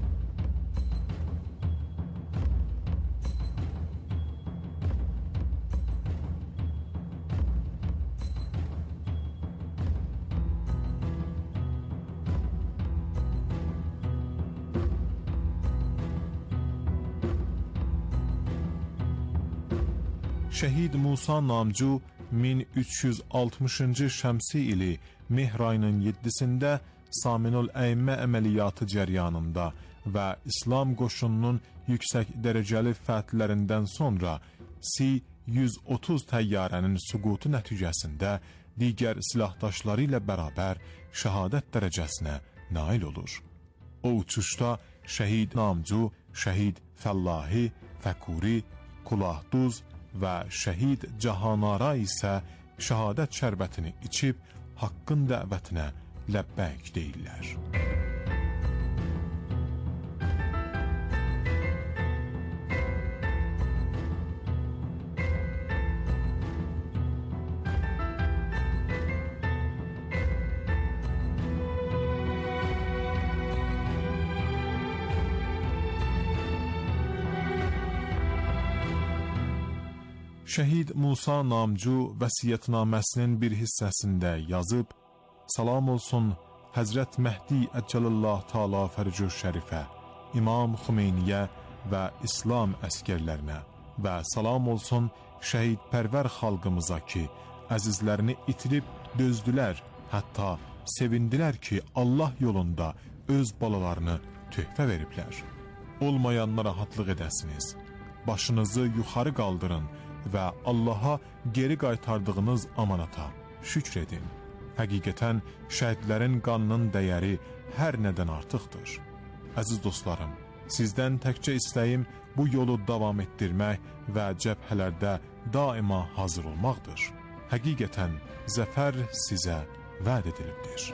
Şəhid Musa Namcu min üç yüz altmışıncı şəmsi ili mehr ayının yeddisində Saminul Əymə əməliyyatı cəryanında və İslam qoşununun yüksək dərəcəli fətihlərindən sonra C yüz otuz təyyarənin süqutu nəticəsində digər silahdaşları ilə bərabər şəhadət dərəcəsinə nail olur. O uçuşda şəhid Namcu, şəhid Fəllahi, Fəkuri, Kulahduz və şəhid Cahanara isə şəhadət şərbətini içib haqqın dəvətinə ləbbəyk deyirlər. Şəhid Musa Namcu vəsiyyətnaməsinin bir hissəsində yazıb, salam olsun Həzrət Məhdi Əcəlillah Taala Fərcü Şərifə, İmam Xümeyniyə və İslam əskərlərinə və salam olsun şəhidpərvər xalqımıza ki, əzizlərini itirib dözdülər, hətta sevindilər ki, Allah yolunda öz balalarını töhfə veriblər. Olmayanlara rahatlıq edəsiniz, başınızı yuxarı qaldırın və Allaha geri qaytardığınız amanata şükr edin. Həqiqətən şəhidlərin qanının dəyəri hər nədən artıqdır. Əziz dostlarım, sizdən təkcə istəyim bu yolu davam etdirmək və cəbhələrdə daima hazır olmaqdır. Həqiqətən zəfər sizə vəd edilibdir.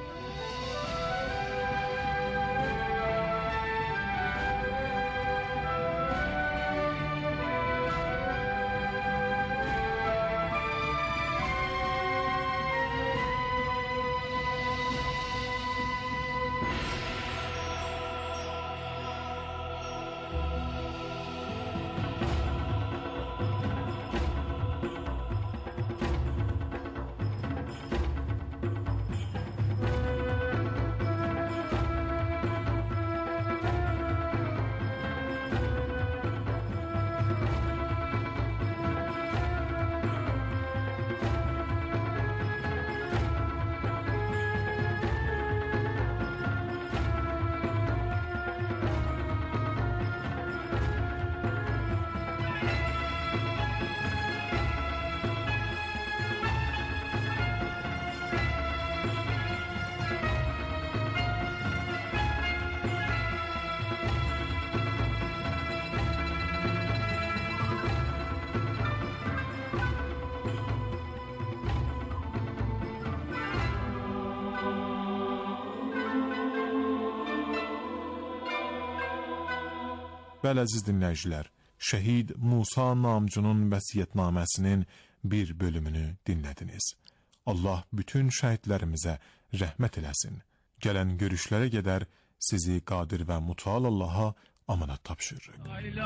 Bəli, əziz dinləyicilər, şəhid Musa Namcunun vəsiyyətnaməsinin bir bölümünü dinlədiniz. Allah bütün şəhidlərimizə rəhmət eləsin. Gələn görüşlərə qədər sizi qadir və mutaal Allaha amanat tapşırırıq.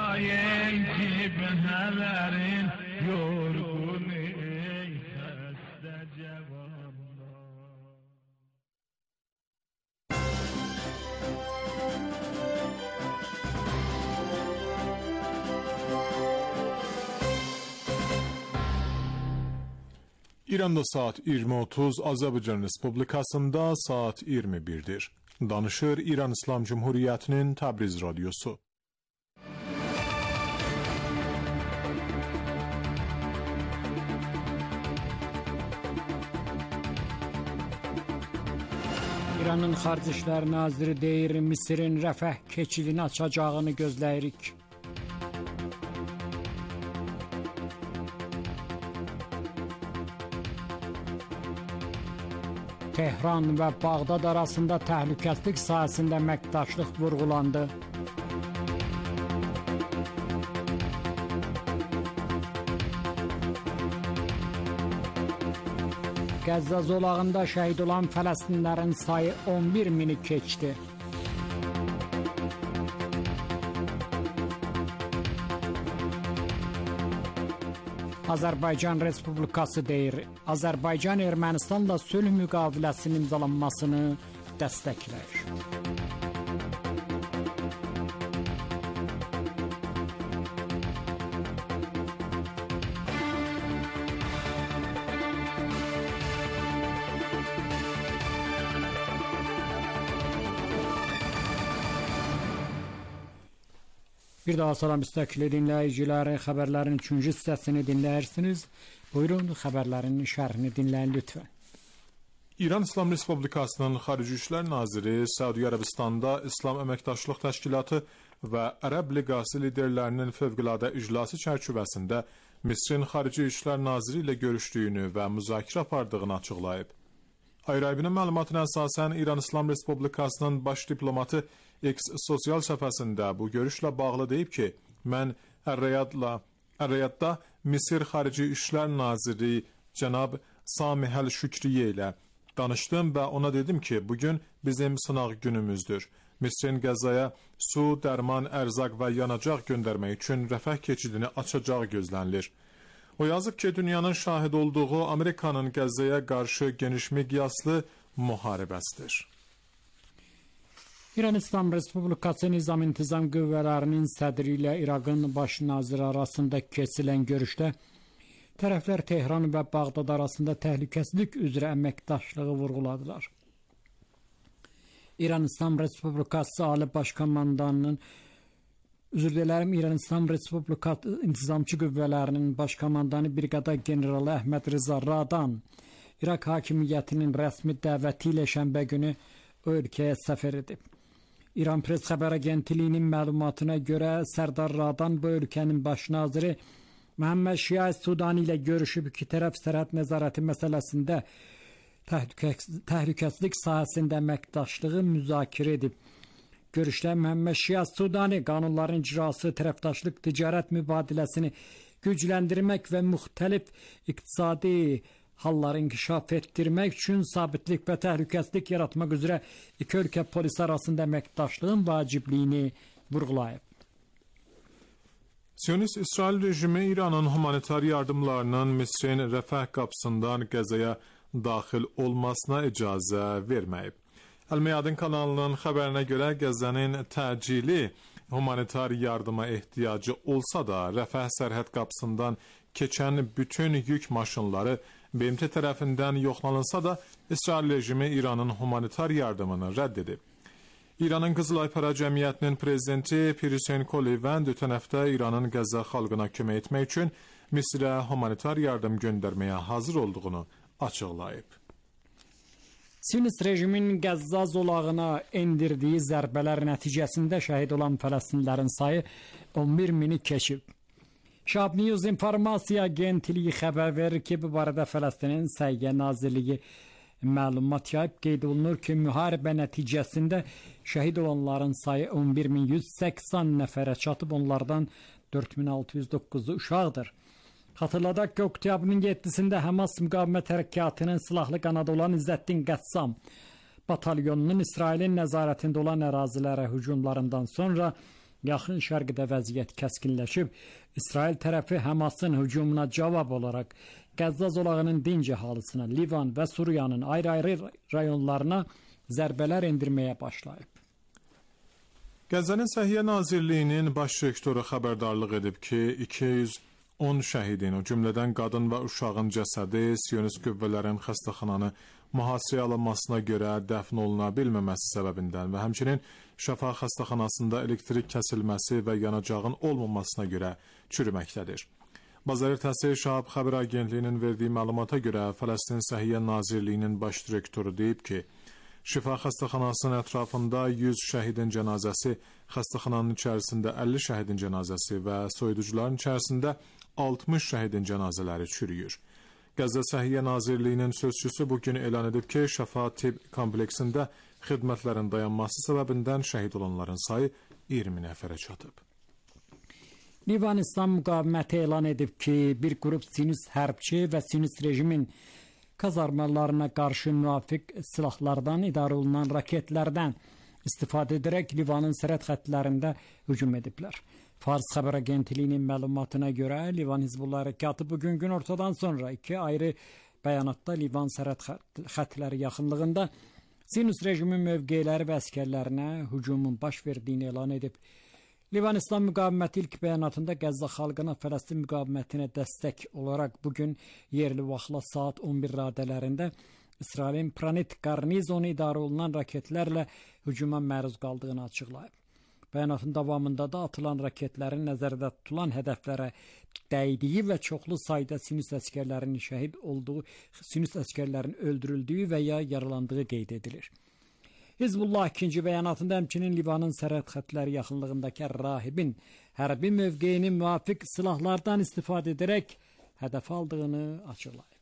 İranda saat iyirmi otuz, Azərbaycan Respublikasında saat iyirmi birdir. Danışır İran İslam Cumhuriyyətinin Təbriz Radyosu. İranın Xarici İşlər Naziri deyir, Misirin Rəfəh keçidini açacağını gözləyirik. Tehran və Bağdad arasında təhlükəsizlik sahəsində əməkdaşlıq vurğulandı. Qəzza zolağında şəhid olan Fələstinlərin sayı on bir mini keçdi. Azərbaycan Respublikası deyir, Azərbaycan Ermənistanla sülh müqaviləsinin imzalanmasını dəstəkləyir. Bir daha salam müstəqil dinləyiciləri, xəbərlərin üçüncü hissəsini dinləyirsiniz. Buyurun, xəbərlərin şərhini dinləyin lütfən. İran İslam Respublikasının Xarici İşlər Naziri Səudiyyə Ərəbistanda İslam Əməkdaşlıq Təşkilatı və Ərəb Liqası liderlərinin fövqəladə iclası çərçivəsində Misrin Xarici İşlər Naziri ilə görüşdüyünü və müzakirə apardığını açıqlayıb. Ayrı-ayrı məlumatına əsasən İran İslam Respublikasının baş diplomatı X sosial səhifəsində bu görüşlə bağlı deyib ki, mən Ər-Riyadla, Ər-Riyadda Misir Xarici İşlər Naziri cənab Sami Əl-Şükriyə ilə danışdım və ona dedim ki, bugün bizim sınaq günümüzdür. Misrin Qəzzaya su, dərman, ərzaq və yanacaq göndərmək üçün Rəfəh keçidini açacağı gözlənilir. O yazıb ki, dünyanın şahid olduğu Amerikanın Qəzzaya qarşı geniş miqyaslı müharibəsidir. İran İslam Respublikası Nizam İntizam Qüvvələrinin sədri ilə İraqın baş naziri arasında keçilən görüşdə tərəflər Tehran və Bağdad arasında təhlükəsizlik üzrə əməkdaşlığı vurğuladılar. İran İslam Respublikası Ali Baş Komandanının Üzr dilərim, İran İslam Respublikası İntizamçı Qüvvələrinin Baş Komandanı Briqada Generalı Əhməd Rıza Radan İraq hakimiyyətinin rəsmi dəvəti ilə şənbə günü o ölkəyə səfər edib. İran Press Xəbər Agentliyinin məlumatına görə Sərdar Radan bu ölkənin baş naziri Məhəmməd Şiay Sudani ilə görüşüb iki tərəf sərhəd nəzarəti məsələsində təhlükəsizlik sahəsində əməkdaşlığı müzakirə edib. Görüşdə Məhəmməd Şiay Sudani qanunların icrası, tərəfdaşlıq, ticarət mübadiləsini gücləndirmək və müxtəlif iqtisadi halları inkişaf etdirmək üçün sabitlik və təhlükəsizlik yaratmaq üzrə iki ölkə polisi arasında əməkdaşlığın vacibliyini vurğulayıb. Siyonist İsrail rejimi İranın humanitar yardımlarının Misrin Rəfəh qapısından Qəzzaya daxil olmasına icazə verməyib. Əl-Meyadin kanalının xəbərinə görə Qəzzənin təcili humanitar yardıma ehtiyacı olsa da, Rəfəh sərhəd qapısından keçən bütün yük maşınları B M T tərəfindən yoxlanılsa da, İsrail rejimi İranın humanitar yardımını rədd edib. İranın Qızılay Para Cəmiyyətinin prezidenti Pir Hüseyn Kolivənd ötən həftə İranın Qəzza xalqına kömək etmək üçün Misrə humanitar yardım göndərməyə hazır olduğunu açıqlayıb. Siyonist rejimin Qəzza zolağına endirdiyi zərbələr nəticəsində şəhid olan Fələstinlərin sayı on bir mini keçib. Şab News informasiya agentliyi xəbər verir ki, bu barədə Fələstinin Səhiyyə Nazirliyi məlumat yayıb. Qeyd olunur ki, müharibə nəticəsində şəhid olanların sayı on bir min yüz səksən nəfərə çatıb, onlardan dörd min altı yüz doqquzu uşaqdır. Xatırladaq ki, oktyabrın yeddisində Həmas müqavimət hərəkatının silahlı qanadı olan İzzəddin Qəssam batalyonunun İsrailin nəzarətində olan ərazilərə hücumlarından sonra Yaxın Şərqdə vəziyyət kəskinləşib. İsrail tərəfi Həmasın hücumuna cavab olaraq Qəzza zolağının dinc əhalisine, Livan və Suriyanın ayrı-ayrı rayonlarına zərbələr endirməyə başlayıb. Qəzzənin Səhiyyə Nazirliyinin baş direktoru xəbərdarlıq edib ki, iki yüz on şəhidin, o cümlədən qadın və uşağın cəsədi Siyonist qüvvələrin xəstəxananı mühasirəyə alınmasına görə dəfn oluna bilməməsi səbəbindən və həmçinin Şəfa xəstəxanasında elektrik kəsilməsi və yanacağın olmamasına görə çürüməkdədir. Bazar ertəsi Şahab Xəbər Agentliyinin verdiyi məlumata görə Fələstin Səhiyyə Nazirliyinin baş direktoru deyib ki, Şifa xəstəxanasının ətrafında yüz şəhidin cənazəsi, xəstəxananın içərisində əlli şəhidin cənazəsi və soyuducuların içərisində altmış şəhidin cənazələri çürüyür. Qəzza Səhiyyə Nazirliyinin sözçüsü bugün elan edib ki, Şəfa Tibb kompleksində xidmətlərin dayanması səbəbindən şəhid olanların sayı iyirmi nəfərə çatıb. Livan İslam müqaviməti elan edib ki, bir qrup sinist hərbçi və sinist rejimin kazarmalarına qarşı müvafiq silahlardan idarə olunan raketlərdən istifadə edərək Livanın sərhəd xəttlərində hücum ediblər. Fars xəbər agentliyinin məlumatına görə Livan Hizbullah hərəkatı bugün günortadan sonra iki ayrı bəyanatda Livan sərhəd xəttləri yaxınlığında sinist rejimin mövqeləri və əskərlərinə hücumun baş verdiyini elan edib. Livan İslam müqaviməti ilk bəyanatında Qəzza xalqına Fələstin müqavimətinə dəstək olaraq bugün yerli vaxtla saat on bir radələrində İsrailin Pranit qarnizonu idarə olunan raketlərlə hücuma məruz qaldığını açıqlayıb. Bəyanatın davamında da atılan raketlərin nəzərdə tutulan hədəflərə dəydiyi və çoxlu sayda sinist əskərlərinin şəhid olduğu, sinist əskərlərin öldürüldüyü və ya yaralandığı qeyd edilir. Hizbullah ikinci bəyanatında həmçinin Livanın sərhəd xəttləri yaxınlığındakı rahibin hərbi mövqeyini müvafiq silahlardan istifadə edərək hədəf aldığını açıqlayıb.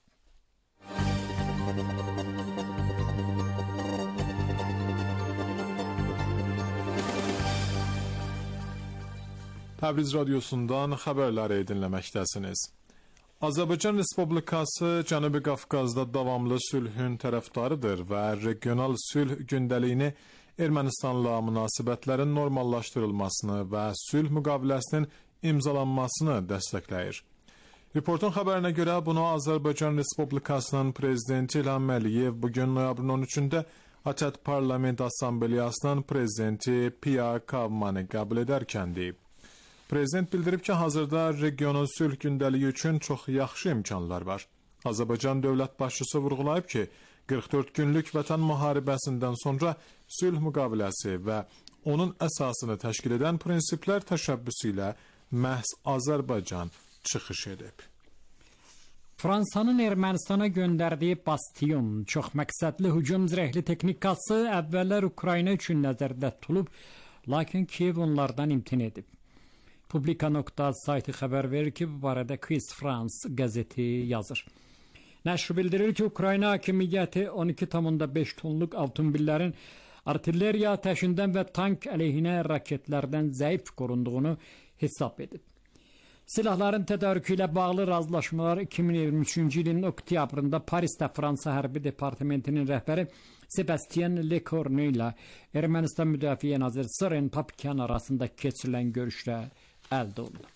Təbriz radiosundan xəbərləri dinləməkdəsiniz. Azərbaycan Respublikası Cənubi Qafqazda davamlı sülhün tərəfdarıdır və regional sülh gündəliyini Ermənistanla münasibətlərin normallaşdırılmasını və sülh müqaviləsinin imzalanmasını dəstəkləyir. Reportun xəbərinə görə bunu Azərbaycan Respublikasının prezidenti İlham Əliyev bugün noyabrın on üçündə ATƏT Parlament Assambleyasının prezidenti Pia Kavmanı qəbul edərkən deyib. Prezident bildirib ki, hazırda regionun sülh gündəliyi üçün çox yaxşı imkanlar var. Azərbaycan dövlət başçısı vurğulayıb ki, qırx dörd günlük vətən müharibəsindən sonra sülh müqaviləsi və onun əsasını təşkil edən prinsiplər təşəbbüsü ilə məhz Azərbaycan çıxış edib. Fransanın Ermənistana göndərdiyi Bastion çox məqsədli hücum zirehli texnikası əvvəllər Ukrayna üçün nəzərdə tutulub, lakin Kiyev onlardan imtina edib. Publika nöqta az saytı xəbər verir ki, bu barədə Quiz France qəzeti yazır. Nəşr bildirir ki, Ukrayna hakimiyyəti on iki tam beş tonluq avtomobillərin artilleriya atəşindən və tank əleyhinə raketlərdən zəif qorunduğunu hesab edib. Silahların tədarükü ilə bağlı razılaşmalar iki min iyirmi üçüncü ilin oktyabrında Parisdə Fransa Hərbi Departamentinin rəhbəri Sébastien Lecornu ilə Ermənistan Müdafiə naziri Søren Papikyan arasında keçirilən görüşdə əldə olunub.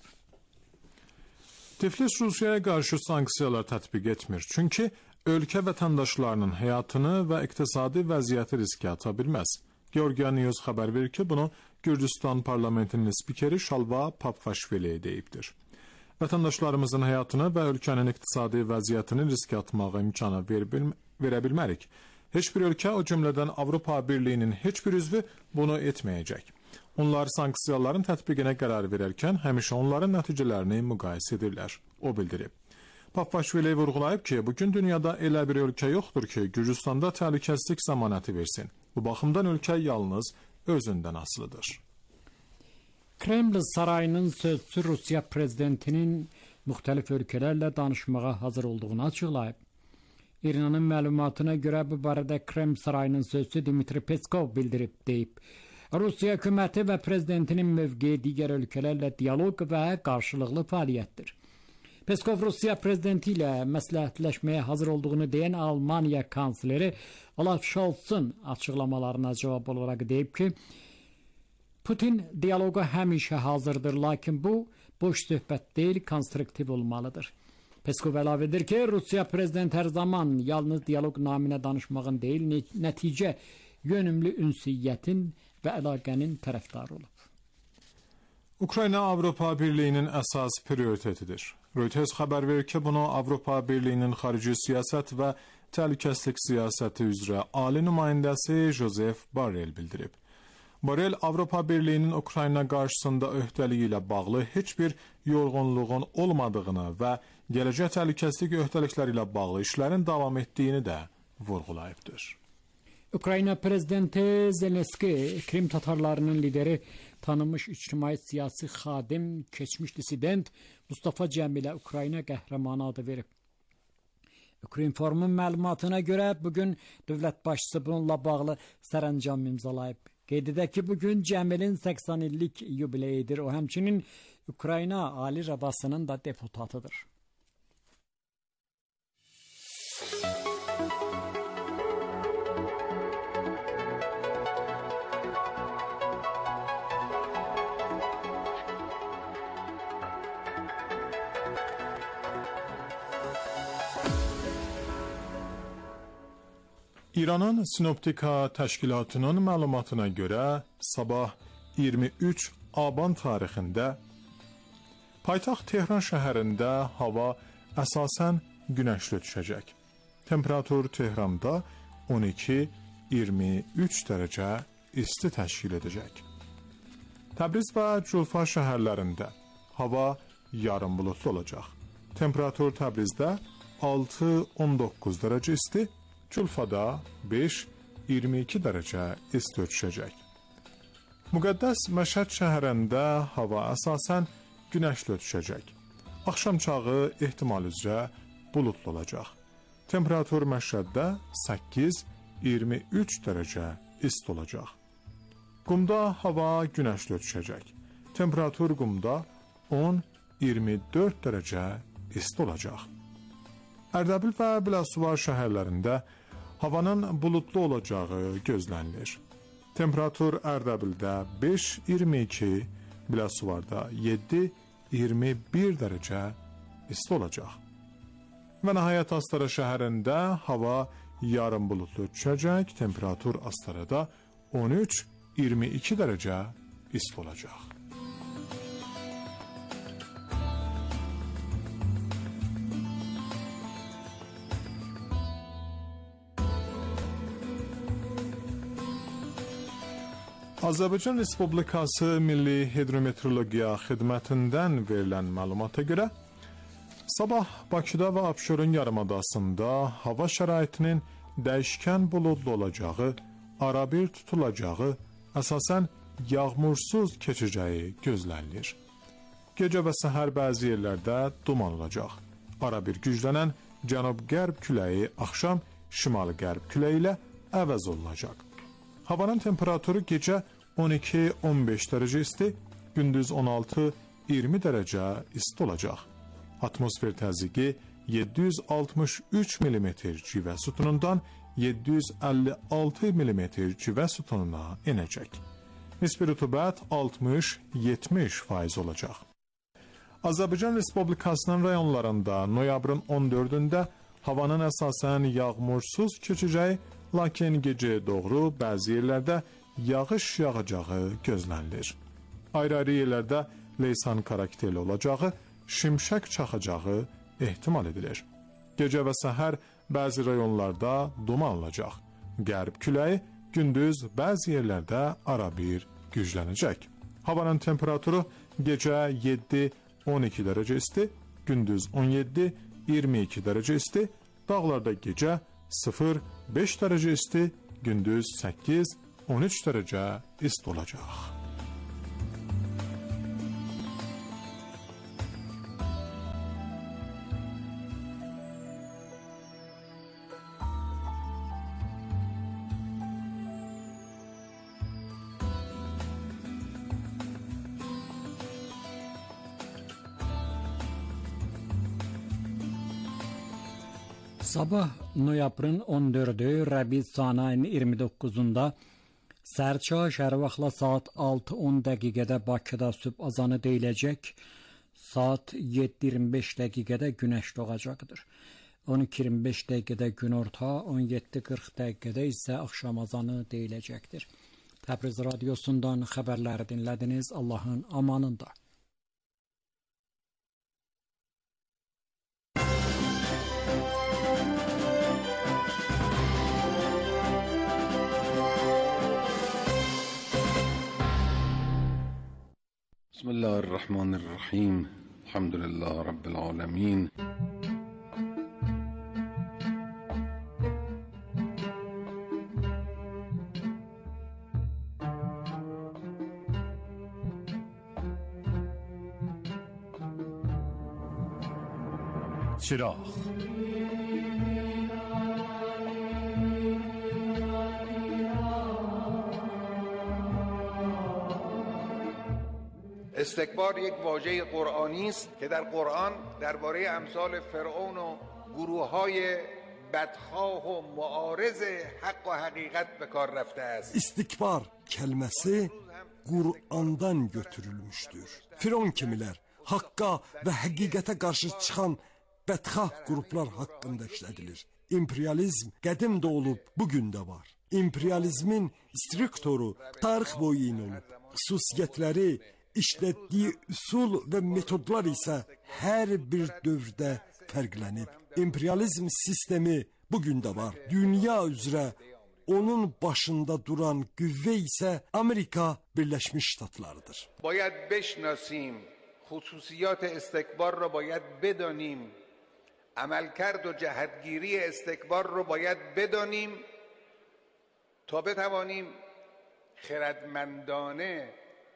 Tiflis Rusiyaya qarşı sanksiyalar tətbiq etmir, çünki ölkə vətəndaşlarının həyatını və iqtisadi vəziyyəti riskə ata bilməz. Georgia News xəbər verir ki, bunu Gürcüstan parlamentinin spikeri Şalva Papvaşvili deyibdir. Vətəndaşlarımızın həyatını və ölkənin iqtisadi vəziyyətini riskə atmağa imkanı verə bilmərik. Heç bir ölkə, o cümlədən Avropa Birliyinin heç bir üzvü bunu etməyəcək. Onlar sanksiyaların tətbiqinə qərar verərkən həmişə onların nəticələrini müqayisə edirlər, o bildirib. Papvaşvili vurğulayıb ki, bugün dünyada elə bir ölkə yoxdur ki, Gürcüstanda təhlükəsizlik zəmanəti versin. Bu baxımdan ölkə yalnız özündən asılıdır. Kreml sarayının sözçüsü Rusiya prezidentinin müxtəlif ölkələrlə danışmağa hazır olduğunu açıqlayıb. İranın məlumatına görə bu barədə Kreml sarayının sözçüsü Dmitri Peskov bildirib deyib. Rusiya hökuməti və prezidentinin mövqeyi digər ölkələrlə dialoq və qarşılıqlı fəaliyyətdir. Peskov Rusiya prezidenti ilə məsləhətləşməyə hazır olduğunu deyən Almaniya kansleri Olaf Scholz'un açıqlamalarına cavab olaraq deyib ki, Putin dialoqa həmişə hazırdır, lakin bu boş söhbət deyil, konstruktiv olmalıdır. Peskov əlavə edir ki, Rusiya prezidenti hər zaman yalnız dialoq naminə danışmağın deyil, nəticə yönümlü ünsiyyətin və əlaqənin tərəfdarı olub. Ukrayna Avropa Birliyinin əsas prioritetidir. Reuters xəbər verir ki, bunu Avropa Birliyinin xarici siyasət və təhlükəsizlik siyasəti üzrə ali nümayəndəsi Joseph Borrell bildirib. Borrell Avropa Birliyinin Ukrayna qarşısında öhdəliyi ilə bağlı heç bir yorğunluğun olmadığını və gələcək təhlükəsizlik öhdəlikləri ilə bağlı işlərin davam etdiyini də vurğulayıbdır. Ukrayna prezidenti Zelenski, Krim Tatarlarının lideri, tanınmış ictimai siyasi xadim, keçmiş dissident Mustafa Cəmilə Ukrayna qəhrəmanı adı verib. Ukrinformun məlumatına görə bugün dövlət başçısı bununla bağlı sərəncam imzalayıb. Qeyd edək ki, bugün Cəmilin səksən illik yubileyidir. O həmçinin Ukrayna Ali Radasının da deputatıdır. İranın Sinoptika Təşkilatının məlumatına görə sabah iyirmi üç Aban tarixində paytaxt Tehran şəhərində hava əsasən günəşli düşəcək. Temperatur Tehranda on iki iyirmi üç dərəcə isti təşkil edəcək. Təbriz və Culfa şəhərlərində hava yarım bulutlu olacaq. Temperatur Təbrizdə altı on doqquz dərəcə isti, Culfada beş iyirmi iki dərəcə isti düşəcək. Müqəddəs Məşhəd şəhərində hava əsasən günəşli düşəcək. Axşam çağı ehtimal üzrə bulutlu olacaq. Temperatur Məşhəddə səkkiz iyirmi üç dərəcə isti olacaq. Qumda hava günəşli düşəcək. Temperatur Qumda on iyirmi dörd dərəcə isti olacaq. Ərdəbil və Biləsuvar şəhərlərində havanın bulutlu olacağı gözlənilir. Temperatur Ərdəbildə beş iyirmi iki, Biləsuvarda yeddi iyirmi bir dərəcə isti olacaq. Və nəhayət Astara şəhərində hava yarım bulutlu düşəcək. Temperatur Astarada on üç iyirmi iki dərəcə isti olacaq. Azərbaycan Respublikası Milli Hidrometeorologiya Xidmətindən verilən məlumata görə sabah Bakıda və Abşeron yarımadasında hava şəraitinin dəyişkən buludlu olacağı, arabir tutulacağı, əsasən yağmursuz keçəcəyi gözlənilir. Gecə və səhər bəzi yerlərdə duman olacaq. Arabir güclənən cənub-qərb küləyi axşam şimal-qərb küləyi ilə əvəz olunacaq. Havanın temperaturu gecə on iki on beş dərəcə isti, gündüz on altı iyirmi dərəcə isti olacaq. Atmosfer təzyiqi yeddi yüz altmış üç millimetr civə sütunundan yeddi yüz əlli altı millimetr civə sütununa enəcək. Nisbi rütubət altmış yetmiş faiz olacaq. Azərbaycan Respublikasının rayonlarında noyabrın on dördündə havanın əsasən yağmursuz keçəcəyi, lakin gecəyə doğru bəzi yerlərdə yağış yağacağı gözlənilir. Ayrı-ayrı yerlərdə leysan xarakteri olacağı, şimşək çaxacağı ehtimal edilir. Gecə və səhər bəzi rayonlarda duman olacaq. Qərb küləyi gündüz bəzi yerlərdə arabir güclənəcək. Havanın temperaturu gecə yeddi on iki dərəcə isti, gündüz on yeddi iyirmi iki dərəcə isti, dağlarda gecə sıfır beş dərəcə isti, gündüz səkkiz on üç dərəcə isti olacaq. Sabah noyabrın on dördü, Rəbi ayının iyirmi doqquzunda sərçə şəhər vaxtla saat altı on dəqiqədə Bakıda sübh azanı deyiləcək. Saat yeddi iyirmi beş dəqiqədə günəş doğacaqdır. on iki iyirmi beş dəqiqədə günorta, on yeddi qırx dəqiqədə isə axşam azanı deyiləcəkdir. Təbriz radiosundan xəbərləri dinlədiniz. Allahın amanında. Bismillahirrahmanirrahim. Elhamdülillah Rabbil alemin. چراغ استکبار یک واژه قرآنی است که در قرآن درباره امثال فرعون و گروه‌های بدخواه و معارض حق و حقیقت به کار rafte است. İstikbar kelimesi Kur'an'dan götürülmüştür. Firon kimiler hakka ve hakikate karşı çıkan bedxah gruplar hakkında işledilir. İmperyalizm qədim də olub, bugün də var. İmperyalizmin struktoru tarix boyu in olub. Xüsusiyyətləri, işlətdiyi üsul və metodlar isə hər bir dövrdə fərqlənib. İmperyalizm sistemi bugün də var. Dünya üzrə onun başında duran qüvvə isə Amerika Birləşmiş Ştatlarıdır. باید بشناسیم خصوصیات استکبار را باید بدانیم. عملکرد و جهتگیری استکبار رو باید بدانیم تا بتوانیم خردمندانه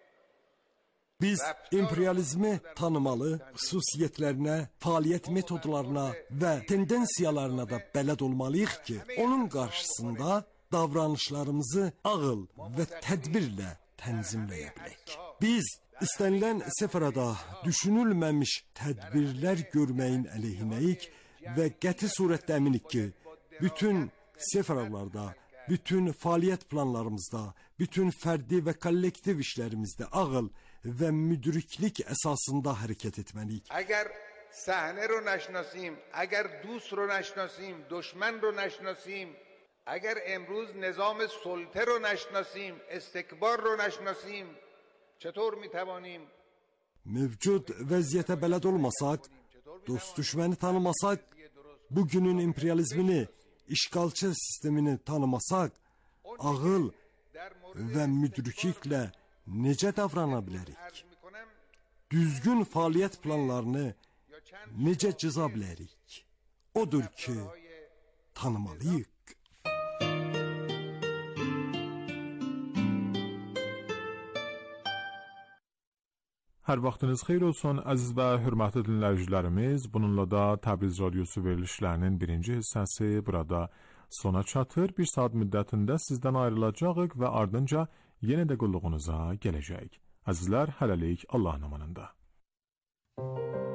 Biz imperializmi tanımalı, xüsusiyyətlərinə, fəaliyyət metodlarına və tendensiyalarına da bələd olmalıyıq ki, onun qarşısında davranışlarımızı ağıl və tədbirlə tənzimləyə bilək. Biz istənilən səfərada düşünülməmiş tədbirlər görməyin əleyhinəyik və qəti surətdə əminik ki, bütün səfərlərdə, bütün fəaliyyət planlarımızda, bütün fərdi və kollektiv işlərimizdə ağıl və müdriklik əsasında hərəkət etməliyik. اگر صحنه رو نشناسیم، اگر دوست رو نشناسیم، دشمن رو نشناسیم، اگر امروز نظام سلطه رو نشناسیم، استکبار رو نشناسیم، چطور میتوانیم mevcud vəziyyətə bələd olmasaq, dost düşməni tanımasaq, bugünün imperializmini, işgalçı sistemini tanımasaq, ağıl və müdrikliklə necə davrana bilərik? Düzgün fəaliyyət planlarını necə cıza bilərik? Odur ki, tanımalıyıq. Hər vaxtınız xeyir olsun, əziz və hörmətli dinləyicilərimiz. Bununla da Təbriz Radiosu verilişlərinin birinci hissəsi burada sona çatır. Bir saat müddətində sizdən ayrılacağıq və ardınca yenə də qulluğunuza gələcəyik. Əzizlər, hələlik Allahın amanında.